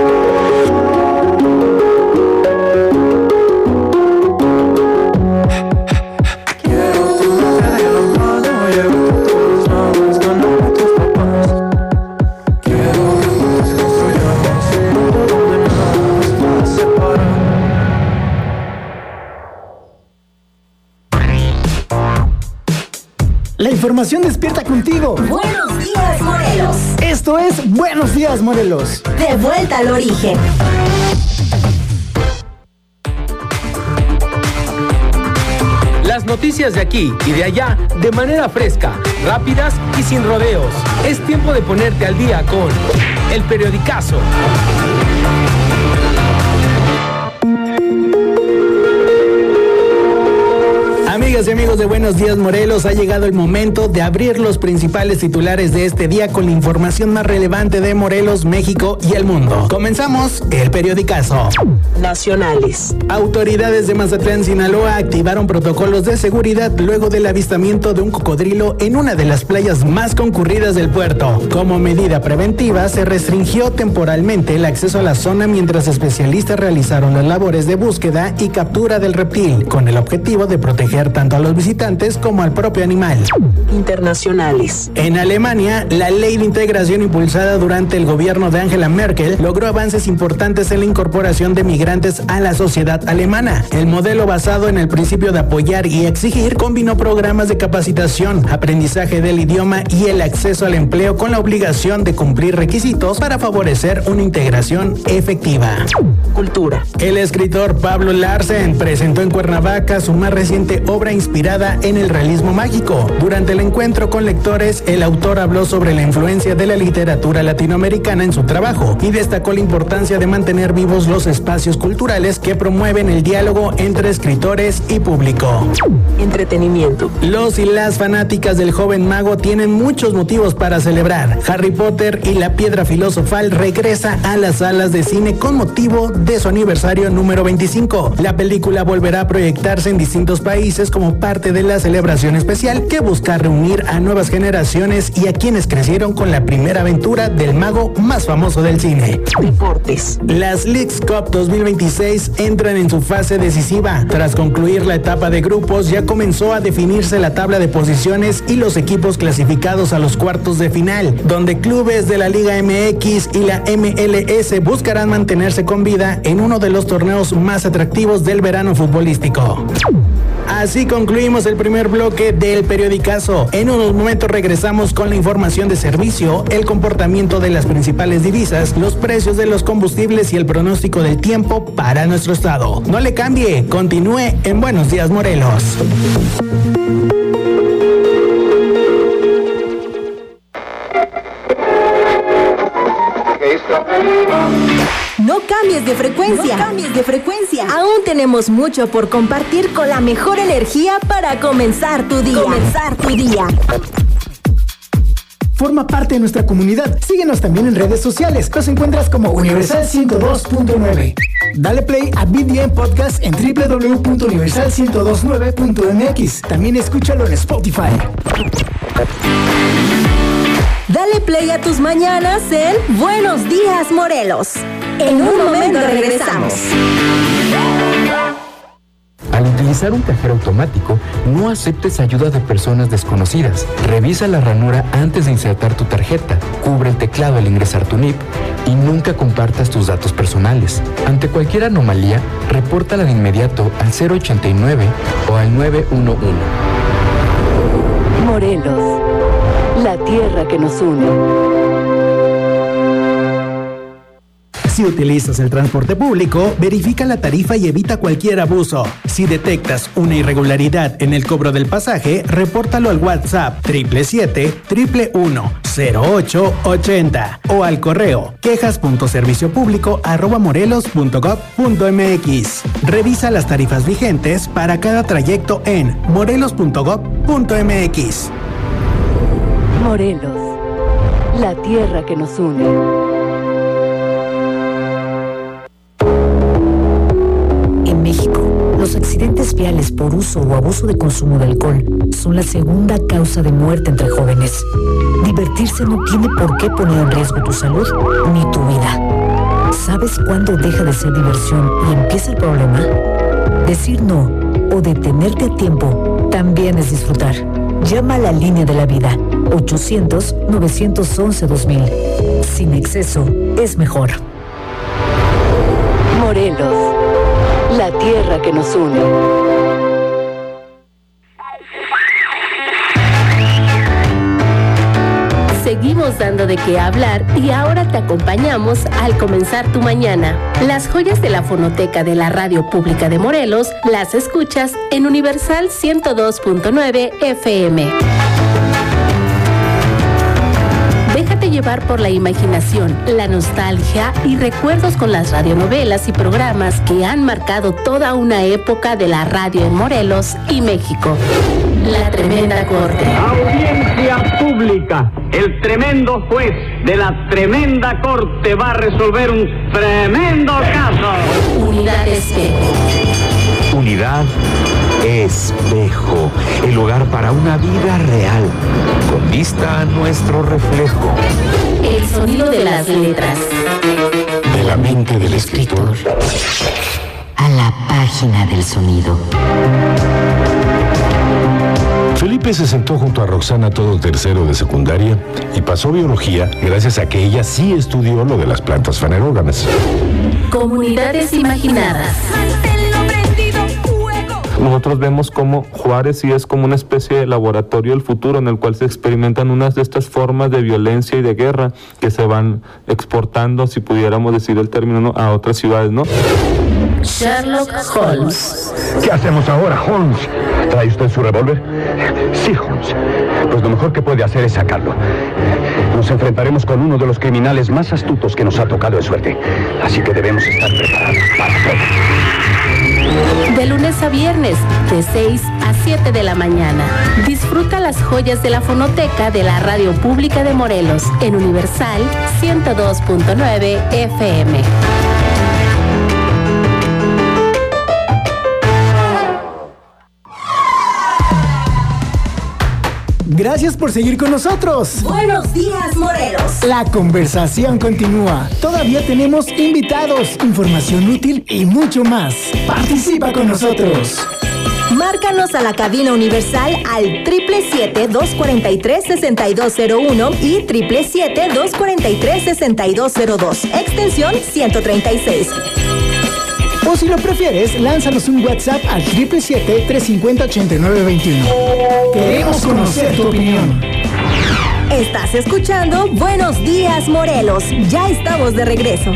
La información despierta contigo. Buenos días, Morelos. Esto es Buenos Días, Morelos. De vuelta al origen. Las noticias de aquí y de allá de manera fresca, rápidas y sin rodeos. Es tiempo de ponerte al día con El Periodicazo. Amigas y amigos de Buenos Días Morelos, ha llegado el momento de abrir los principales titulares de este día con la información más relevante de Morelos, México y el mundo. Comenzamos el Periodicazo. Nacionales. Autoridades de Mazatlán, Sinaloa, activaron protocolos de seguridad luego del avistamiento de un cocodrilo en una de las playas más concurridas del puerto. Como medida preventiva, se restringió temporalmente el acceso a la zona mientras especialistas realizaron las labores de búsqueda y captura del reptil, con el objetivo de proteger tanto a los visitantes como al propio animal. Internacionales. En Alemania, la ley de integración impulsada durante el gobierno de Angela Merkel logró avances importantes en la incorporación de migrantes a la sociedad alemana. El modelo basado en el principio de apoyar y exigir combinó programas de capacitación, aprendizaje del idioma y el acceso al empleo con la obligación de cumplir requisitos para favorecer una integración efectiva. Cultura. El escritor Pablo Larsen presentó en Cuernavaca su más reciente obra inspirada en el realismo mágico. Durante el encuentro con lectores, el autor habló sobre la influencia de la literatura latinoamericana en su trabajo y destacó la importancia de mantener vivos los espacios culturales que promueven el diálogo entre escritores y público. Entretenimiento. Los y las fanáticas del joven mago tienen muchos motivos para celebrar. Harry Potter y la piedra filosofal regresa a las salas de cine con motivo de su aniversario número veinticinco. La película volverá a proyectarse en distintos países como parte de la celebración especial que busca reunir a nuevas generaciones y a quienes crecieron con la primera aventura del mago más famoso del cine. Deportes. Las Leagues Cup dos mil veintiséis entran en su fase decisiva. Tras concluir la etapa de grupos, ya comenzó a definirse la tabla de posiciones y los equipos clasificados a los cuartos de final, donde clubes de la Liga M X y la M L S buscarán mantenerse con vida en uno de los torneos más atractivos del verano futbolístico. Así concluimos el primer bloque del Periodicazo. En unos momentos regresamos con la información de servicio, el comportamiento de las principales divisas, los precios de los combustibles y el pronóstico del tiempo para nuestro estado. No le cambie, continúe en Buenos Días Morelos. No cambies de frecuencia. No cambies de frecuencia. Aún tenemos mucho por compartir con la mejor energía para comenzar tu día. Comenzar tu día. Forma parte de nuestra comunidad. Síguenos también en redes sociales. Nos encuentras como Universal ciento dos punto nueve. Dale play a B D M Podcast en doble u doble u doble u punto universal ciento dos punto nueve punto m x. También escúchalo en Spotify. Dale play a tus mañanas en Buenos Días, Morelos. En un momento regresamos. Al utilizar un cajero automático, no aceptes ayuda de personas desconocidas. Revisa la ranura antes de insertar tu tarjeta. Cubre el teclado al ingresar tu N I P y nunca compartas tus datos personales. Ante cualquier anomalía, repórtala de inmediato al cero ochenta y nueve o al nueve uno uno. Morelos, la tierra que nos une. Si utilizas el transporte público, verifica la tarifa y evita cualquier abuso. Si detectas una irregularidad en el cobro del pasaje, repórtalo al WhatsApp siete siete siete uno uno cero ocho ochenta o al correo quejas punto servicio público arroba morelos punto gob punto m x. Revisa las tarifas vigentes para cada trayecto en morelos punto gob punto m x. Morelos, la tierra que nos une. En México, los accidentes viales por uso o abuso de consumo de alcohol son la segunda causa de muerte entre jóvenes. Divertirse no tiene por qué poner en riesgo tu salud ni tu vida. ¿Sabes cuándo deja de ser diversión y empieza el problema? Decir no o detenerte a tiempo también es disfrutar. Llama a la línea de la vida, ochocientos, novecientos once, dos mil. Sin exceso, es mejor. Morelos, la tierra que nos une. Seguimos dando de qué hablar y ahora te acompañamos al comenzar tu mañana. Las joyas de la fonoteca de la Radio Pública de Morelos las escuchas en Universal ciento dos punto nueve F M. Déjate llevar por la imaginación, la nostalgia y recuerdos con las radionovelas y programas que han marcado toda una época de la radio en Morelos y México. La Tremenda Corte. Audiencia pública. El tremendo juez de la Tremenda Corte va a resolver un tremendo caso. Unidad Espejo. Unidad Espejo, el lugar para una vida real, con vista a nuestro reflejo. El sonido de las letras. De la mente del escritor a la página del sonido. Felipe se sentó junto a Roxana todo tercero de secundaria y pasó biología gracias a que ella sí estudió lo de las plantas fanerógamas. Comunidades imaginadas. Nosotros vemos cómo Juárez sí es como una especie de laboratorio del futuro en el cual se experimentan unas de estas formas de violencia y de guerra que se van exportando, si pudiéramos decir el término, ¿no?, a otras ciudades, ¿no? Sherlock Holmes. ¿Qué hacemos ahora, Holmes? ¿Trae usted su revólver? Sí, Holmes. Pues lo mejor que puede hacer es sacarlo. Nos enfrentaremos con uno de los criminales más astutos que nos ha tocado de suerte. Así que debemos estar preparados para todo. De lunes a viernes, de seis a siete de la mañana. Disfruta las joyas de la fonoteca de la Radio Pública de Morelos en Universal ciento dos punto nueve F M. Gracias por seguir con nosotros. Buenos días, Morelos. La conversación continúa. Todavía tenemos invitados, información útil y mucho más. Participa con nosotros. Márcanos a la cabina universal al siete siete siete, dos cuatro tres, seis dos cero uno y siete siete siete, dos cuatro tres, seis dos cero dos, extensión ciento treinta y seis. O si lo prefieres, lánzanos un WhatsApp al siete siete siete, tres cinco cero, ocho nueve dos uno. Queremos conocer tu opinión. Estás escuchando Buenos Días, Morelos. Ya estamos de regreso.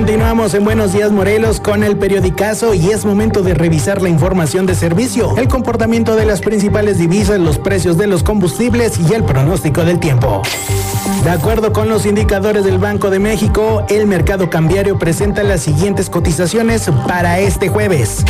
Continuamos en Buenos Días Morelos con el periodicazo y es momento de revisar la información de servicio, el comportamiento de las principales divisas, los precios de los combustibles y el pronóstico del tiempo. De acuerdo con los indicadores del Banco de México, el mercado cambiario presenta las siguientes cotizaciones para este jueves.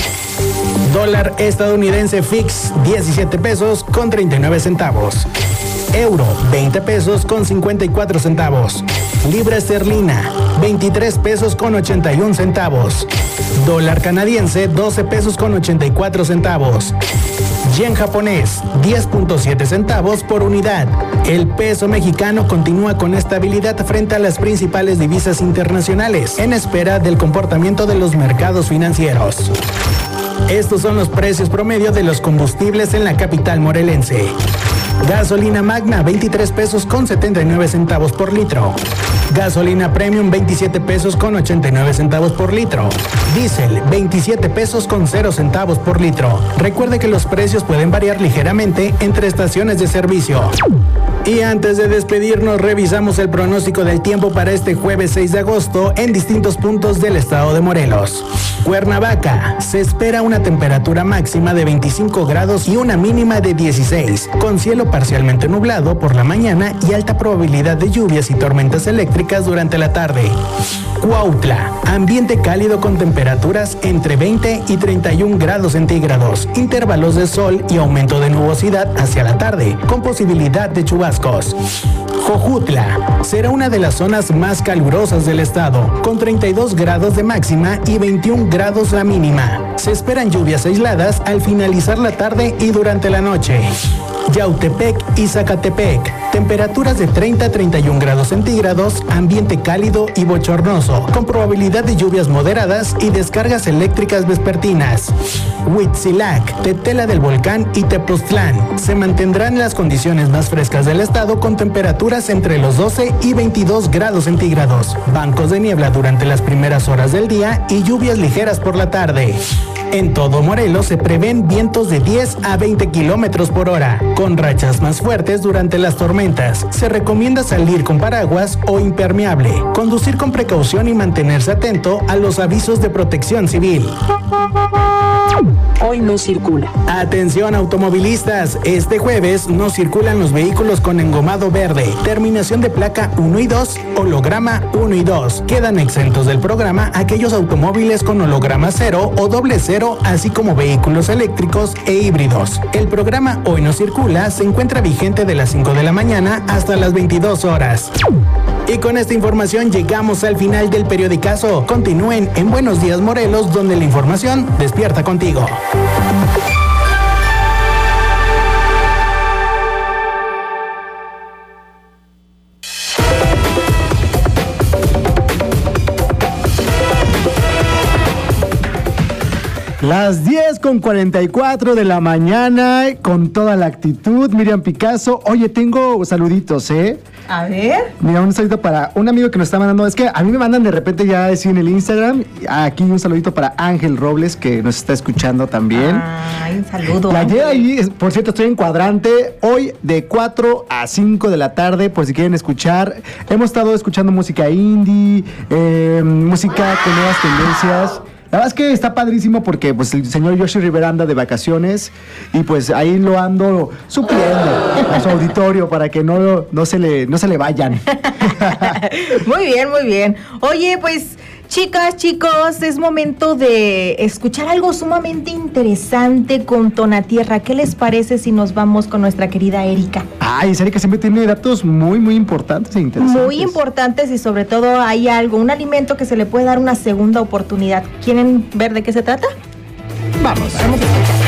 Dólar estadounidense fix diecisiete pesos con treinta y nueve centavos. Euro veinte pesos con cincuenta y cuatro centavos. Libra esterlina veintitrés pesos con ochenta y un centavos. Dólar canadiense doce pesos con ochenta y cuatro centavos. Yen japonés diez punto siete centavos por unidad. El peso mexicano continúa con estabilidad frente a las principales divisas internacionales en espera del comportamiento de los mercados financieros. Estos son los precios promedio de los combustibles en la capital morelense. Gasolina Magna veintitrés pesos con setenta y nueve centavos por litro. Gasolina Premium veintisiete pesos con ochenta y nueve centavos por litro. Diésel veintisiete pesos con cero centavos por litro. Recuerde que los precios pueden variar ligeramente entre estaciones de servicio. Y antes de despedirnos, revisamos el pronóstico del tiempo para este jueves seis de agosto en distintos puntos del estado de Morelos. Cuernavaca, se espera una temperatura máxima de veinticinco grados y una mínima de dieciséis, con cielo parcialmente nublado por la mañana y alta probabilidad de lluvias y tormentas eléctricas durante la tarde. Cuautla, ambiente cálido con temperaturas entre veinte y treinta y un grados centígrados, intervalos de sol y aumento de nubosidad hacia la tarde, con posibilidad de chubascos. Jojutla, será una de las zonas más calurosas del estado, con treinta y dos grados de máxima y veintiún grados la mínima. Se esperan lluvias aisladas al finalizar la tarde y durante la noche. Yautepec y Zacatepec, temperaturas de treinta a treinta y un grados centígrados, ambiente cálido y bochornoso, con probabilidad de lluvias moderadas y descargas eléctricas vespertinas. Huitzilac, Tetela del Volcán y Tepoztlán, se mantendrán las condiciones más frescas del estado con temperaturas entre los doce y veintidós grados centígrados, bancos de niebla durante las primeras horas del día y lluvias ligeras por la tarde. En todo Morelos se prevén vientos de diez a veinte kilómetros por hora, con rachas más fuertes durante las tormentas. Se recomienda salir con paraguas o impermeable, conducir con precaución y mantenerse atento a los avisos de protección civil. Hoy no circula. Atención automovilistas, este jueves no circulan los vehículos con engomado verde, terminación de placa uno y dos, holograma uno y dos. Quedan exentos del programa aquellos automóviles con holograma cero o doble cero, así como vehículos eléctricos e híbridos. El programa Hoy no circula se encuentra vigente de las cinco de la mañana hasta las veintidós horas. Y con esta información llegamos al final del periodicazo. Continúen en Buenos Días Morelos, donde la información despierta contigo. Las diez con cuarenta y cuatro de la mañana, con toda la actitud, Miriam Picasso. Oye, tengo saluditos, ¿eh? A ver. Mira, un saludito para un amigo que nos está mandando. Es que a mí me mandan de repente ya así en el Instagram. Aquí un saludito para Ángel Robles, que nos está escuchando también. Ay, un saludo. La llegué ahí, por cierto, estoy en Cuadrante. Hoy de cuatro a cinco de la tarde, por si quieren escuchar. Hemos estado escuchando música indie, eh, música con nuevas tendencias. La verdad es que está padrísimo porque pues el señor Yoshi Rivera anda de vacaciones y pues ahí lo ando supliendo a su auditorio para que no, no, se le, no se le vayan. Muy bien, muy bien. Oye, pues chicas, chicos, es momento de escuchar algo sumamente interesante con Tonatierra. ¿Qué les parece si nos vamos con nuestra querida Erika? Ay, Erika siempre tiene datos muy, muy importantes e interesantes. Muy importantes y sobre todo hay algo, un alimento que se le puede dar una segunda oportunidad. ¿Quieren ver de qué se trata? Vamos. Vamos a escuchar.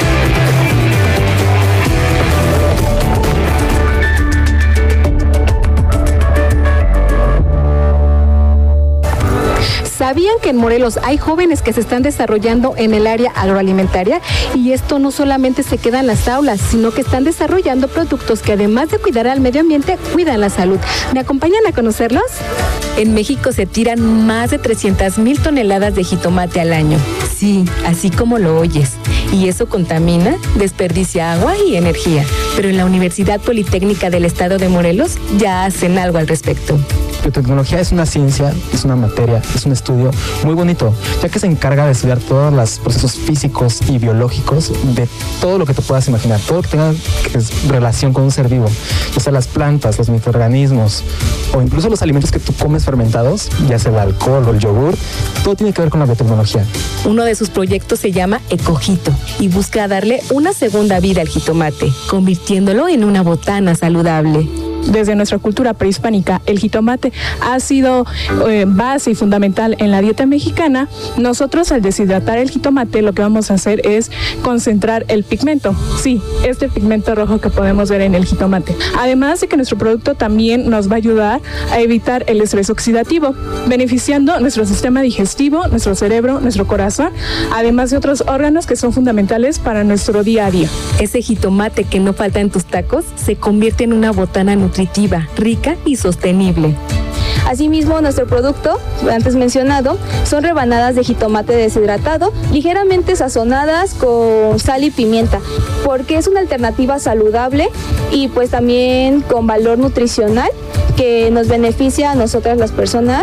¿Sabían que en Morelos hay jóvenes que se están desarrollando en el área agroalimentaria? Y esto no solamente se queda en las aulas, sino que están desarrollando productos que además de cuidar al medio ambiente, cuidan la salud. ¿Me acompañan a conocerlos? En México se tiran más de trescientas mil toneladas de jitomate al año. Sí, así como lo oyes. Y eso contamina, desperdicia agua y energía. Pero en la Universidad Politécnica del Estado de Morelos ya hacen algo al respecto. biotecnología es una ciencia, es una materia, es un estudio muy bonito, ya que se encarga de estudiar todos los procesos físicos y biológicos de todo lo que te puedas imaginar, todo lo que tenga que es relación con un ser vivo, ya sea las plantas, los microorganismos o incluso los alimentos que tú comes fermentados, ya sea el alcohol o el yogur, todo tiene que ver con la biotecnología. Uno de sus proyectos se llama Ecojito y busca darle una segunda vida al jitomate, convirtiéndolo en una botana saludable. Desde nuestra cultura prehispánica, el jitomate ha sido eh, base y fundamental en la dieta mexicana. Nosotros, al deshidratar el jitomate, lo que vamos a hacer es concentrar el pigmento. Sí, este pigmento rojo que podemos ver en el jitomate. Además de que nuestro producto también nos va a ayudar a evitar el estrés oxidativo, beneficiando nuestro sistema digestivo, nuestro cerebro, nuestro corazón, además de otros órganos que son fundamentales para nuestro día a día. Ese jitomate que no falta en tus tacos se convierte en una botana nutritiva, rica y sostenible. Asimismo, nuestro producto, antes mencionado, son rebanadas de jitomate deshidratado, ligeramente sazonadas con sal y pimienta, porque es una alternativa saludable y pues también con valor nutricional que nos beneficia a nosotras las personas.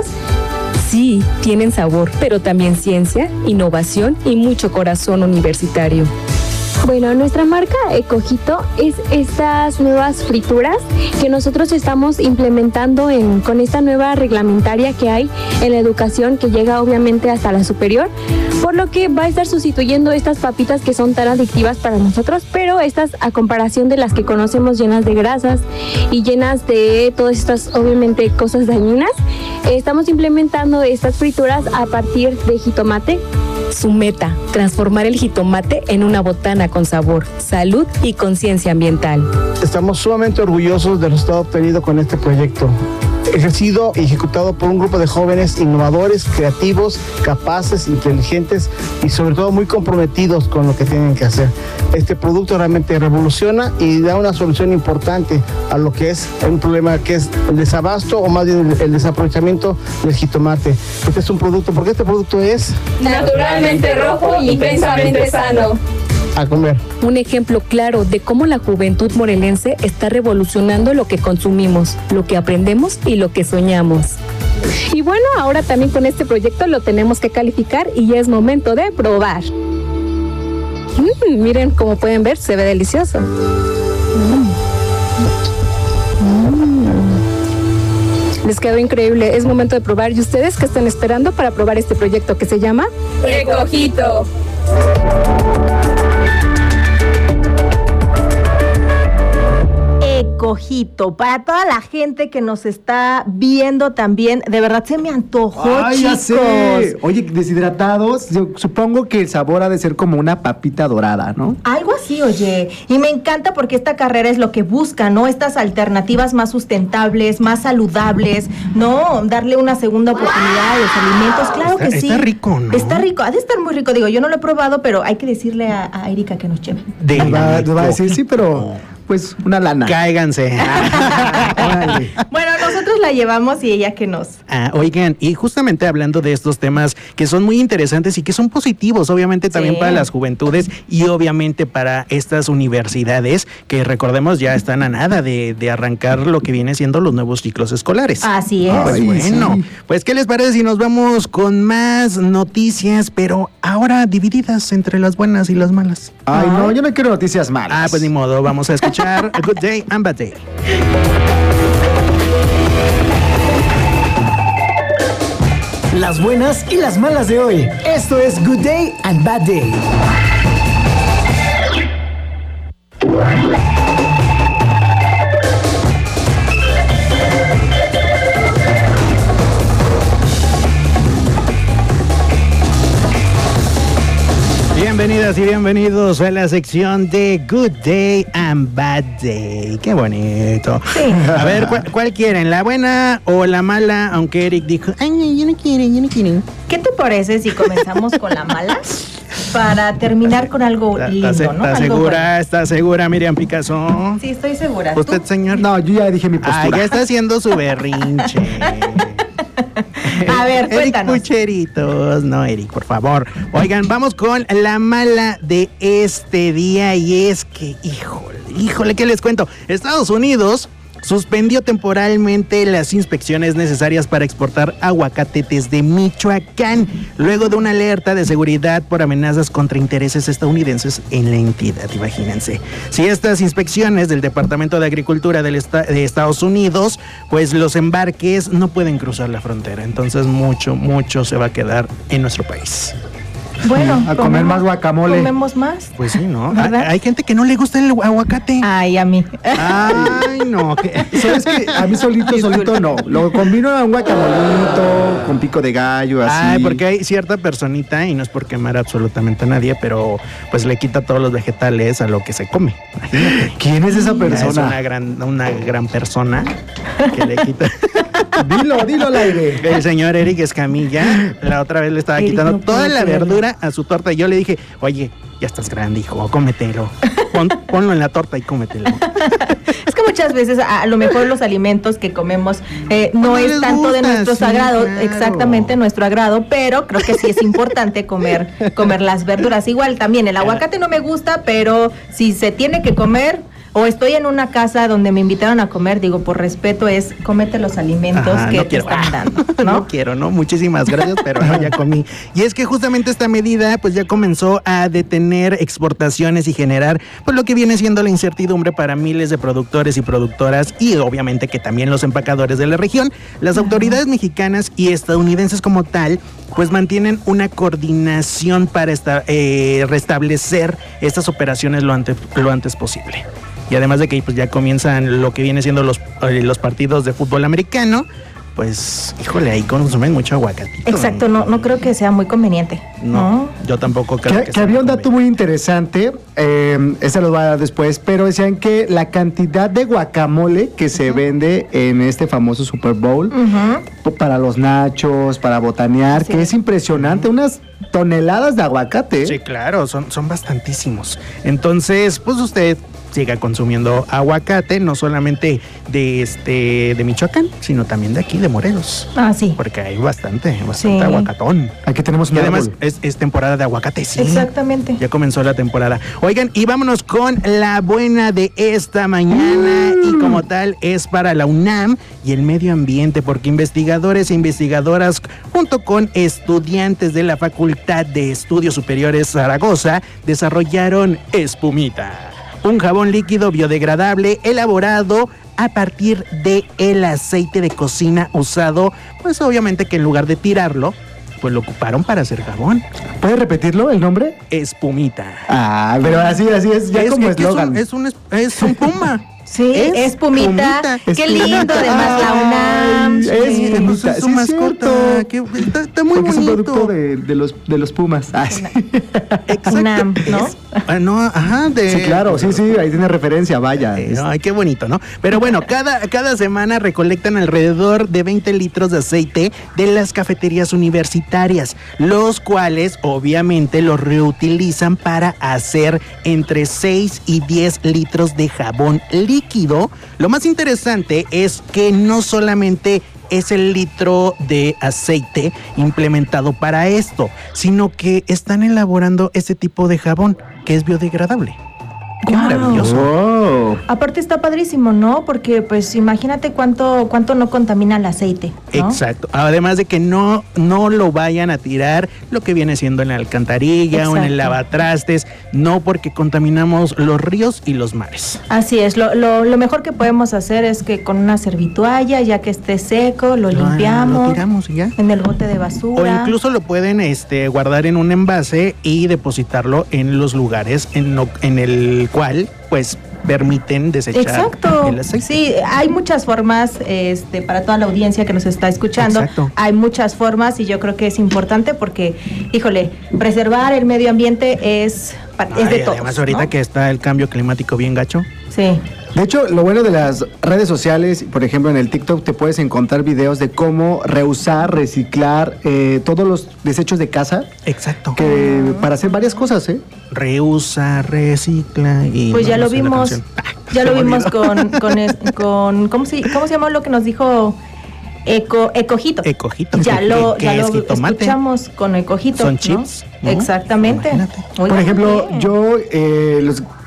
Sí, tienen sabor, pero también ciencia, innovación y mucho corazón universitario. Bueno, nuestra marca Ecojito es estas nuevas frituras que nosotros estamos implementando en, con esta nueva reglamentaria que hay en la educación, que llega obviamente hasta la superior, por lo que va a estar sustituyendo estas papitas que son tan adictivas para nosotros, pero estas, a comparación de las que conocemos, llenas de grasas y llenas de todas estas obviamente cosas dañinas, eh, estamos implementando estas frituras a partir de jitomate. Su meta, transformar el jitomate en una botana con sabor, salud y conciencia ambiental. Estamos sumamente orgullosos del resultado obtenido con este proyecto, ejercido y ejecutado por un grupo de jóvenes innovadores, creativos, capaces, inteligentes y sobre todo muy comprometidos con lo que tienen que hacer. Este producto realmente revoluciona y da una solución importante a lo que es un problema que es el desabasto o más bien el, el desaprovechamiento del jitomate. Este es un producto, porque este producto es naturalmente rojo y intensamente sano. A comer. Un ejemplo claro de cómo la juventud morelense está revolucionando lo que consumimos, lo que aprendemos y lo que soñamos. Y bueno, ahora también con este proyecto lo tenemos que calificar y ya es momento de probar. Mm, miren, como pueden ver, se ve delicioso. Mm. Mm. Les quedó increíble, es momento de probar. ¿Y ustedes qué están esperando para probar este proyecto que se llama Ecojito? Ecojito, para toda la gente que nos está viendo también, de verdad se me antojó, Ay, chicos. Ya sé. Oye, deshidratados, yo supongo que el sabor ha de ser como una papita dorada, ¿no? Algo así, oye, y me encanta porque esta carrera es lo que busca, ¿no? Estas alternativas más sustentables, más saludables, ¿no? Darle una segunda oportunidad a los alimentos, claro está, que sí. Está rico, ¿no? Está rico, ha de estar muy rico, digo, yo no lo he probado, pero hay que decirle a, a Erika que nos lleve. De nos va, nos va a decir, sí, pero pues una lana. Cáiganse. Bueno, nosotros la llevamos y ella que nos... Ah, oigan, y justamente hablando de estos temas que son muy interesantes y que son positivos, obviamente también sí. para las juventudes y obviamente para estas universidades que recordemos ya están a nada de, de arrancar lo que viene siendo los nuevos ciclos escolares. Así es. Pues Ay, bueno, sí. pues ¿qué les parece si nos vamos con más noticias, pero ahora divididas entre las buenas y las malas? Ay, no, yo no quiero noticias malas. Ah, pues ni modo, vamos a escuchar A Good Day and Bad Day. Las buenas y las malas de hoy. Esto es Good Day and Bad Day. Bienvenidas y bienvenidos a la sección de Good Day and Bad Day. Qué bonito. Sí. A ver, ¿cuál, ¿cuál quieren? ¿La buena o la mala? Aunque Eric dijo, ay, no, yo no quiero, yo no quiero. ¿Qué te parece si comenzamos con la mala? Para terminar con algo lindo, ¿Está, ¿no? ¿Está Algo segura? bueno. ¿Está segura, Miriam Picasso? Sí, estoy segura. ¿Usted, ¿Tú? señor? No, yo ya dije mi postura. Ah, ya está haciendo su berrinche. A ver, Eric cuéntanos. Pucheritos, no, Eric, por favor. Oigan, vamos con la mala de este día y es que, híjole, híjole, ¿qué les cuento? Estados Unidos suspendió temporalmente las inspecciones necesarias para exportar aguacate desde Michoacán, luego de una alerta de seguridad por amenazas contra intereses estadounidenses en la entidad. Imagínense, si estas inspecciones del Departamento de Agricultura del esta- de Estados Unidos, pues los embarques no pueden cruzar la frontera, entonces mucho, mucho se va a quedar en nuestro país. Bueno, a comer más guacamole. Comemos más. Pues sí, ¿no? Hay, ¿Verdad? hay gente que no le gusta el aguacate. Ay, a mí. Ay, no. que- ¿Sabes qué? A mí solito, solito no. Lo combino a un guacamolito con pico de gallo, así. Ay, porque hay cierta personita, y no es por quemar absolutamente a nadie, pero pues le quita todos los vegetales a lo que se come. Imagínate. ¿Quién es esa persona? Es una gran, una gran persona que le quita. Dilo, dilo al aire. El señor Eric Escamilla, la otra vez le estaba Eric, quitando no puedo toda la creerlo. verdura a su torta. Y yo le dije, oye, ya estás grande, hijo, cómetelo. Pon- ponlo en la torta y cómetelo. Es que muchas veces a, a lo mejor los alimentos que comemos eh, no, No es les tanto de gusta, nuestro sí, agrado, claro. exactamente nuestro agrado, pero creo que sí es importante comer, comer las verduras. Igual también el aguacate no me gusta, pero si se tiene que comer, o estoy en una casa donde me invitaron a comer, digo, por respeto es cómete los alimentos Ajá, que no te quiero. están dando, ¿no? ¿no? quiero, ¿no? Muchísimas gracias, pero no, ya comí. Y es que justamente esta medida pues ya comenzó a detener exportaciones y generar pues lo que viene siendo la incertidumbre para miles de productores y productoras y obviamente que también los empacadores de la región. Las autoridades mexicanas y estadounidenses como tal pues mantienen una coordinación para esta, eh, restablecer estas operaciones lo antes, lo antes posible. Y además de que pues ya comienzan lo que viene siendo los, eh, los partidos de fútbol americano, pues, híjole, ahí consumen mucho aguacatito. Exacto, no, no creo que sea muy conveniente. No, yo tampoco creo Que, que, que sea había un muy dato muy interesante, eh, ese lo voy a dar después, pero decían que la cantidad de guacamole que se vende en este famoso Super Bowl, Ujú. para los nachos, para botanear, Sí. que es impresionante, unas toneladas de aguacate. Sí, claro, son, son bastantísimos. Entonces, pues usted siga consumiendo aguacate, no solamente de este de Michoacán, sino también de aquí, de Morelos. Ah, sí. Porque hay bastante, bastante Sí. aguacatón. Aquí tenemos un Y además árbol. es, es temporada de aguacate, sí. Exactamente. Ya comenzó la temporada. Oigan, y vámonos con la buena de esta mañana. Mm. Y como tal, es para la UNAM y el medio ambiente, porque investigadores e investigadoras, junto con estudiantes de la Facultad de Estudios Superiores Zaragoza, desarrollaron Espumita, un jabón líquido biodegradable elaborado a partir de el aceite de cocina usado, pues obviamente que en lugar de tirarlo, pues lo ocuparon para hacer jabón. ¿Puedes repetirlo, el nombre? Espumita. Ah, pero así, así es, ya Es como que- que es un- eslogan. Es un, es, es un puma. Sí, es pumita. Qué lindo, además, la UNAM. Es Sí. pumita, Es su sí, mascota. cierto. Qué- está, está muy Porque es un bonito. producto de, de los, de los pumas. Ah, sí. Exacto. UNAM, ¿no? Es- ah, no, ajá, de... Sí, claro, sí, sí, ahí tiene referencia, vaya. Eh, Ay, qué bonito, ¿no? Pero bueno, cada, cada semana recolectan alrededor de veinte litros de aceite de las cafeterías universitarias, los cuales obviamente los reutilizan para hacer entre seis y diez litros de jabón líquido. Lo más interesante es que no solamente es el litro de aceite implementado para esto, sino que están elaborando este tipo de jabón que es biodegradable. Qué Wow. maravilloso. Wow. Aparte está padrísimo, ¿no? Porque pues imagínate cuánto cuánto no contamina el aceite, ¿no? Exacto. Además de que no, no lo vayan a tirar lo que viene siendo en la alcantarilla o en el Exacto. lavatrastes, no, porque contaminamos los ríos y los mares. Así es, lo, lo, lo mejor que podemos hacer es que con una servitualla, ya que esté seco, lo Ah, limpiamos Lo tiramos y ya. en el bote de basura. O incluso lo pueden este, guardar en un envase y depositarlo en los lugares en, lo- en el cual pues permiten desechar Exacto. el aceite. Sí, hay muchas formas, este, para toda la audiencia que nos está escuchando. Exacto. Hay muchas formas y yo creo que es importante porque, híjole, preservar el medio ambiente es, pa- es Ay, de todos. además ahorita ¿no? que está el cambio climático bien gacho. Sí. De hecho, lo bueno de las redes sociales, por ejemplo, en el TikTok te puedes encontrar videos de cómo reusar, reciclar eh, todos los desechos de casa. Exacto. Que para hacer varias cosas, ¿eh? Reusa, recicla y... Pues no, ya no lo sé la vimos, canción. ya Se lo me vimos olvidó. con, con, es- con ¿cómo se, cómo se llama lo que nos dijo Eco, Ecojito? Ecojito. Ya que- lo, que ya es lo jitomate. escuchamos con Ecojito. Son ¿no? chips, ¿no? Exactamente. Por Oigan, ejemplo, bien. yo, eh, los,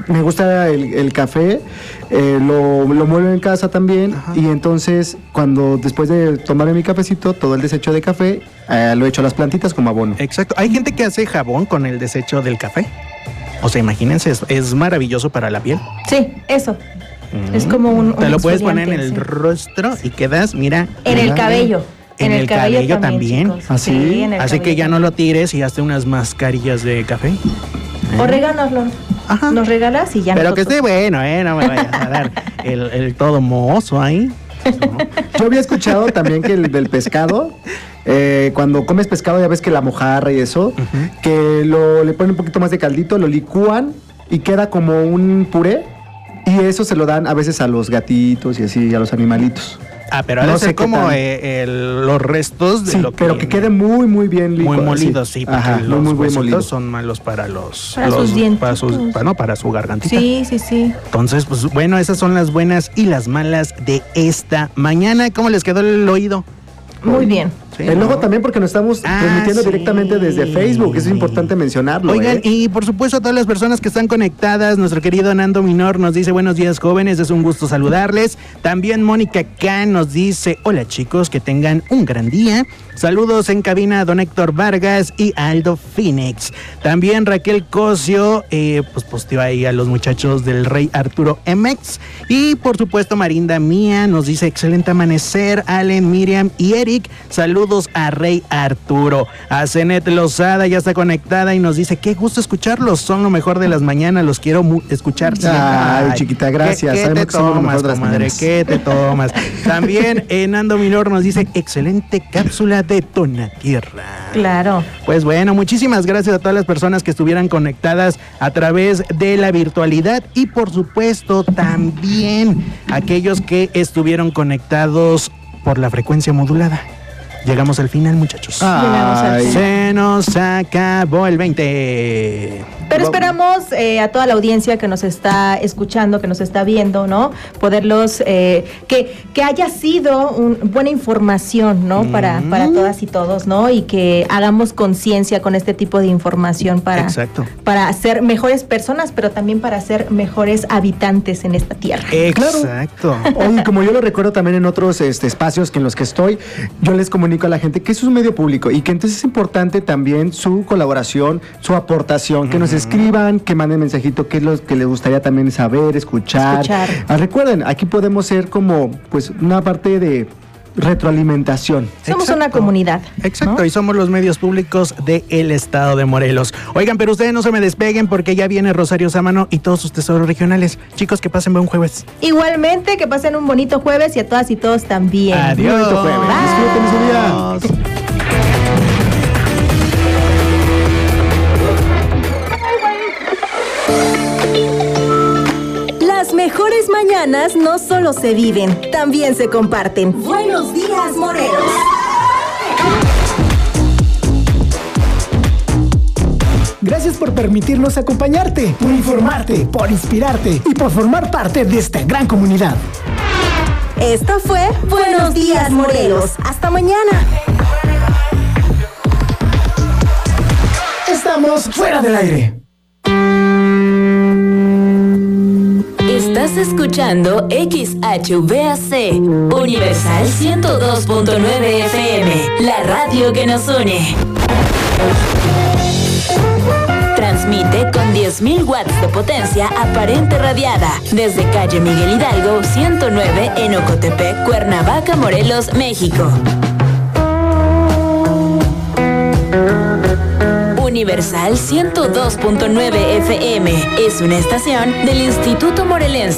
me gusta el, el café, eh, lo, lo muelo en casa también. Ajá. Y entonces cuando después de tomarme mi cafecito, todo el desecho de café, eh, lo echo a las plantitas como abono. Exacto. Hay gente que hace jabón con el desecho del café. O sea, imagínense, es, es maravilloso para la piel. Sí, eso. Mm. Es como un, un Te lo puedes poner en el sí. rostro y quedas, mira. En el cabello. En, en el, el cabello, cabello también. también. ¿Así? Sí, en el Así que ya no lo tires y hazte unas mascarillas de café. ¿Eh? Oréganoslo. Ajá. Nos regalas y ya. Pero nosotros. que esté bueno, ¿eh? No me vayas a dar el, el todo mohoso ahí. ¿No? Yo había escuchado también que el del pescado, eh, cuando comes pescado ya ves que la mojarra y eso, uh-huh. que lo, le ponen un poquito más de caldito, lo licúan y queda como un puré y eso se lo dan a veces a los gatitos y así, a los animalitos. Ah, pero no sé como eh, el, los restos de sí, lo que... pero que quede muy, muy bien licuado. Muy molidos, sí, porque Ajá, los muy, muy huesitos son malos para los... Para los, sus dientes. Para, sus, para, no, para su gargantita. Sí, sí, sí. Entonces, pues bueno, esas son las buenas y las malas de esta mañana. ¿Cómo les quedó el oído? Muy bien. Sí, el logo ¿no? también porque nos estamos ah, transmitiendo sí. directamente desde Facebook, eso es importante mencionarlo. Oigan, ¿eh? y por supuesto a todas las personas que están conectadas, nuestro querido Nando Minor nos dice buenos días jóvenes, es un gusto saludarles. También Mónica K nos dice hola chicos, que tengan un gran día. Saludos en cabina a don Héctor Vargas y Aldo Phoenix. También Raquel Cosio, eh, pues posteó ahí a los muchachos del Rey Arturo M X. Y por supuesto Marinda Mía nos dice excelente amanecer, Allen, Miriam y Eric. Saludos a Rey Arturo. A Zenet Lozada ya está conectada y nos dice qué gusto escucharlos, son lo mejor de las mañanas, los quiero mu- escuchar siempre. Ay, Ay, chiquita, gracias. ¿Qué, qué te tomas, comadre? ¿Qué te tomas? También eh, Nando Minor nos dice excelente cápsula de Tona Tierra. Claro. Pues bueno, muchísimas gracias a todas las personas que estuvieran conectadas a través de la virtualidad y por supuesto también aquellos que estuvieron conectados por la frecuencia modulada. Llegamos al final, muchachos. Ay. Se nos acabó el veinte. Pero esperamos eh, a toda la audiencia que nos está escuchando, que nos está viendo, ¿no? Poderlos, eh, que, que haya sido un, buena información, ¿no? Mm. Para, para todas y todos, ¿no? Y que hagamos conciencia con este tipo de información para, Exacto. para ser mejores personas, pero también para ser mejores habitantes en esta tierra. Exacto. Oye, como yo lo recuerdo también en otros este, espacios que en los que estoy, yo les comunico a la gente que eso es un medio público y que entonces es importante también su colaboración, su aportación, que nos escriban, que manden mensajito, que es lo que les gustaría también saber, escuchar. escuchar. Ah, recuerden, aquí podemos ser como pues una parte de retroalimentación. Somos Exacto. una comunidad. Exacto, ¿no? y somos los medios públicos del estado de Morelos. Oigan, pero ustedes no se me despeguen porque ya viene Rosario Sámano y todos sus tesoros regionales. Chicos, que pasen buen jueves. Igualmente, que pasen un bonito jueves y a todas y todos también. Adiós. Un bonito jueves. Disfruten su día. Las mejores mañanas no solo se viven, también se comparten. Buenos días, Morelos. Gracias por permitirnos acompañarte, por informarte, por inspirarte y por formar parte de esta gran comunidad. Esto fue Buenos Días, Morelos. Hasta mañana. Estamos fuera del aire. Estás escuchando X H V A C, Universal ciento dos punto nueve F M, la radio que nos une. Transmite con diez mil watts de potencia aparente radiada desde calle Miguel Hidalgo ciento nueve en Ocotepec, Cuernavaca, Morelos, México. Universal ciento dos punto nueve F M es una estación del Instituto Morelense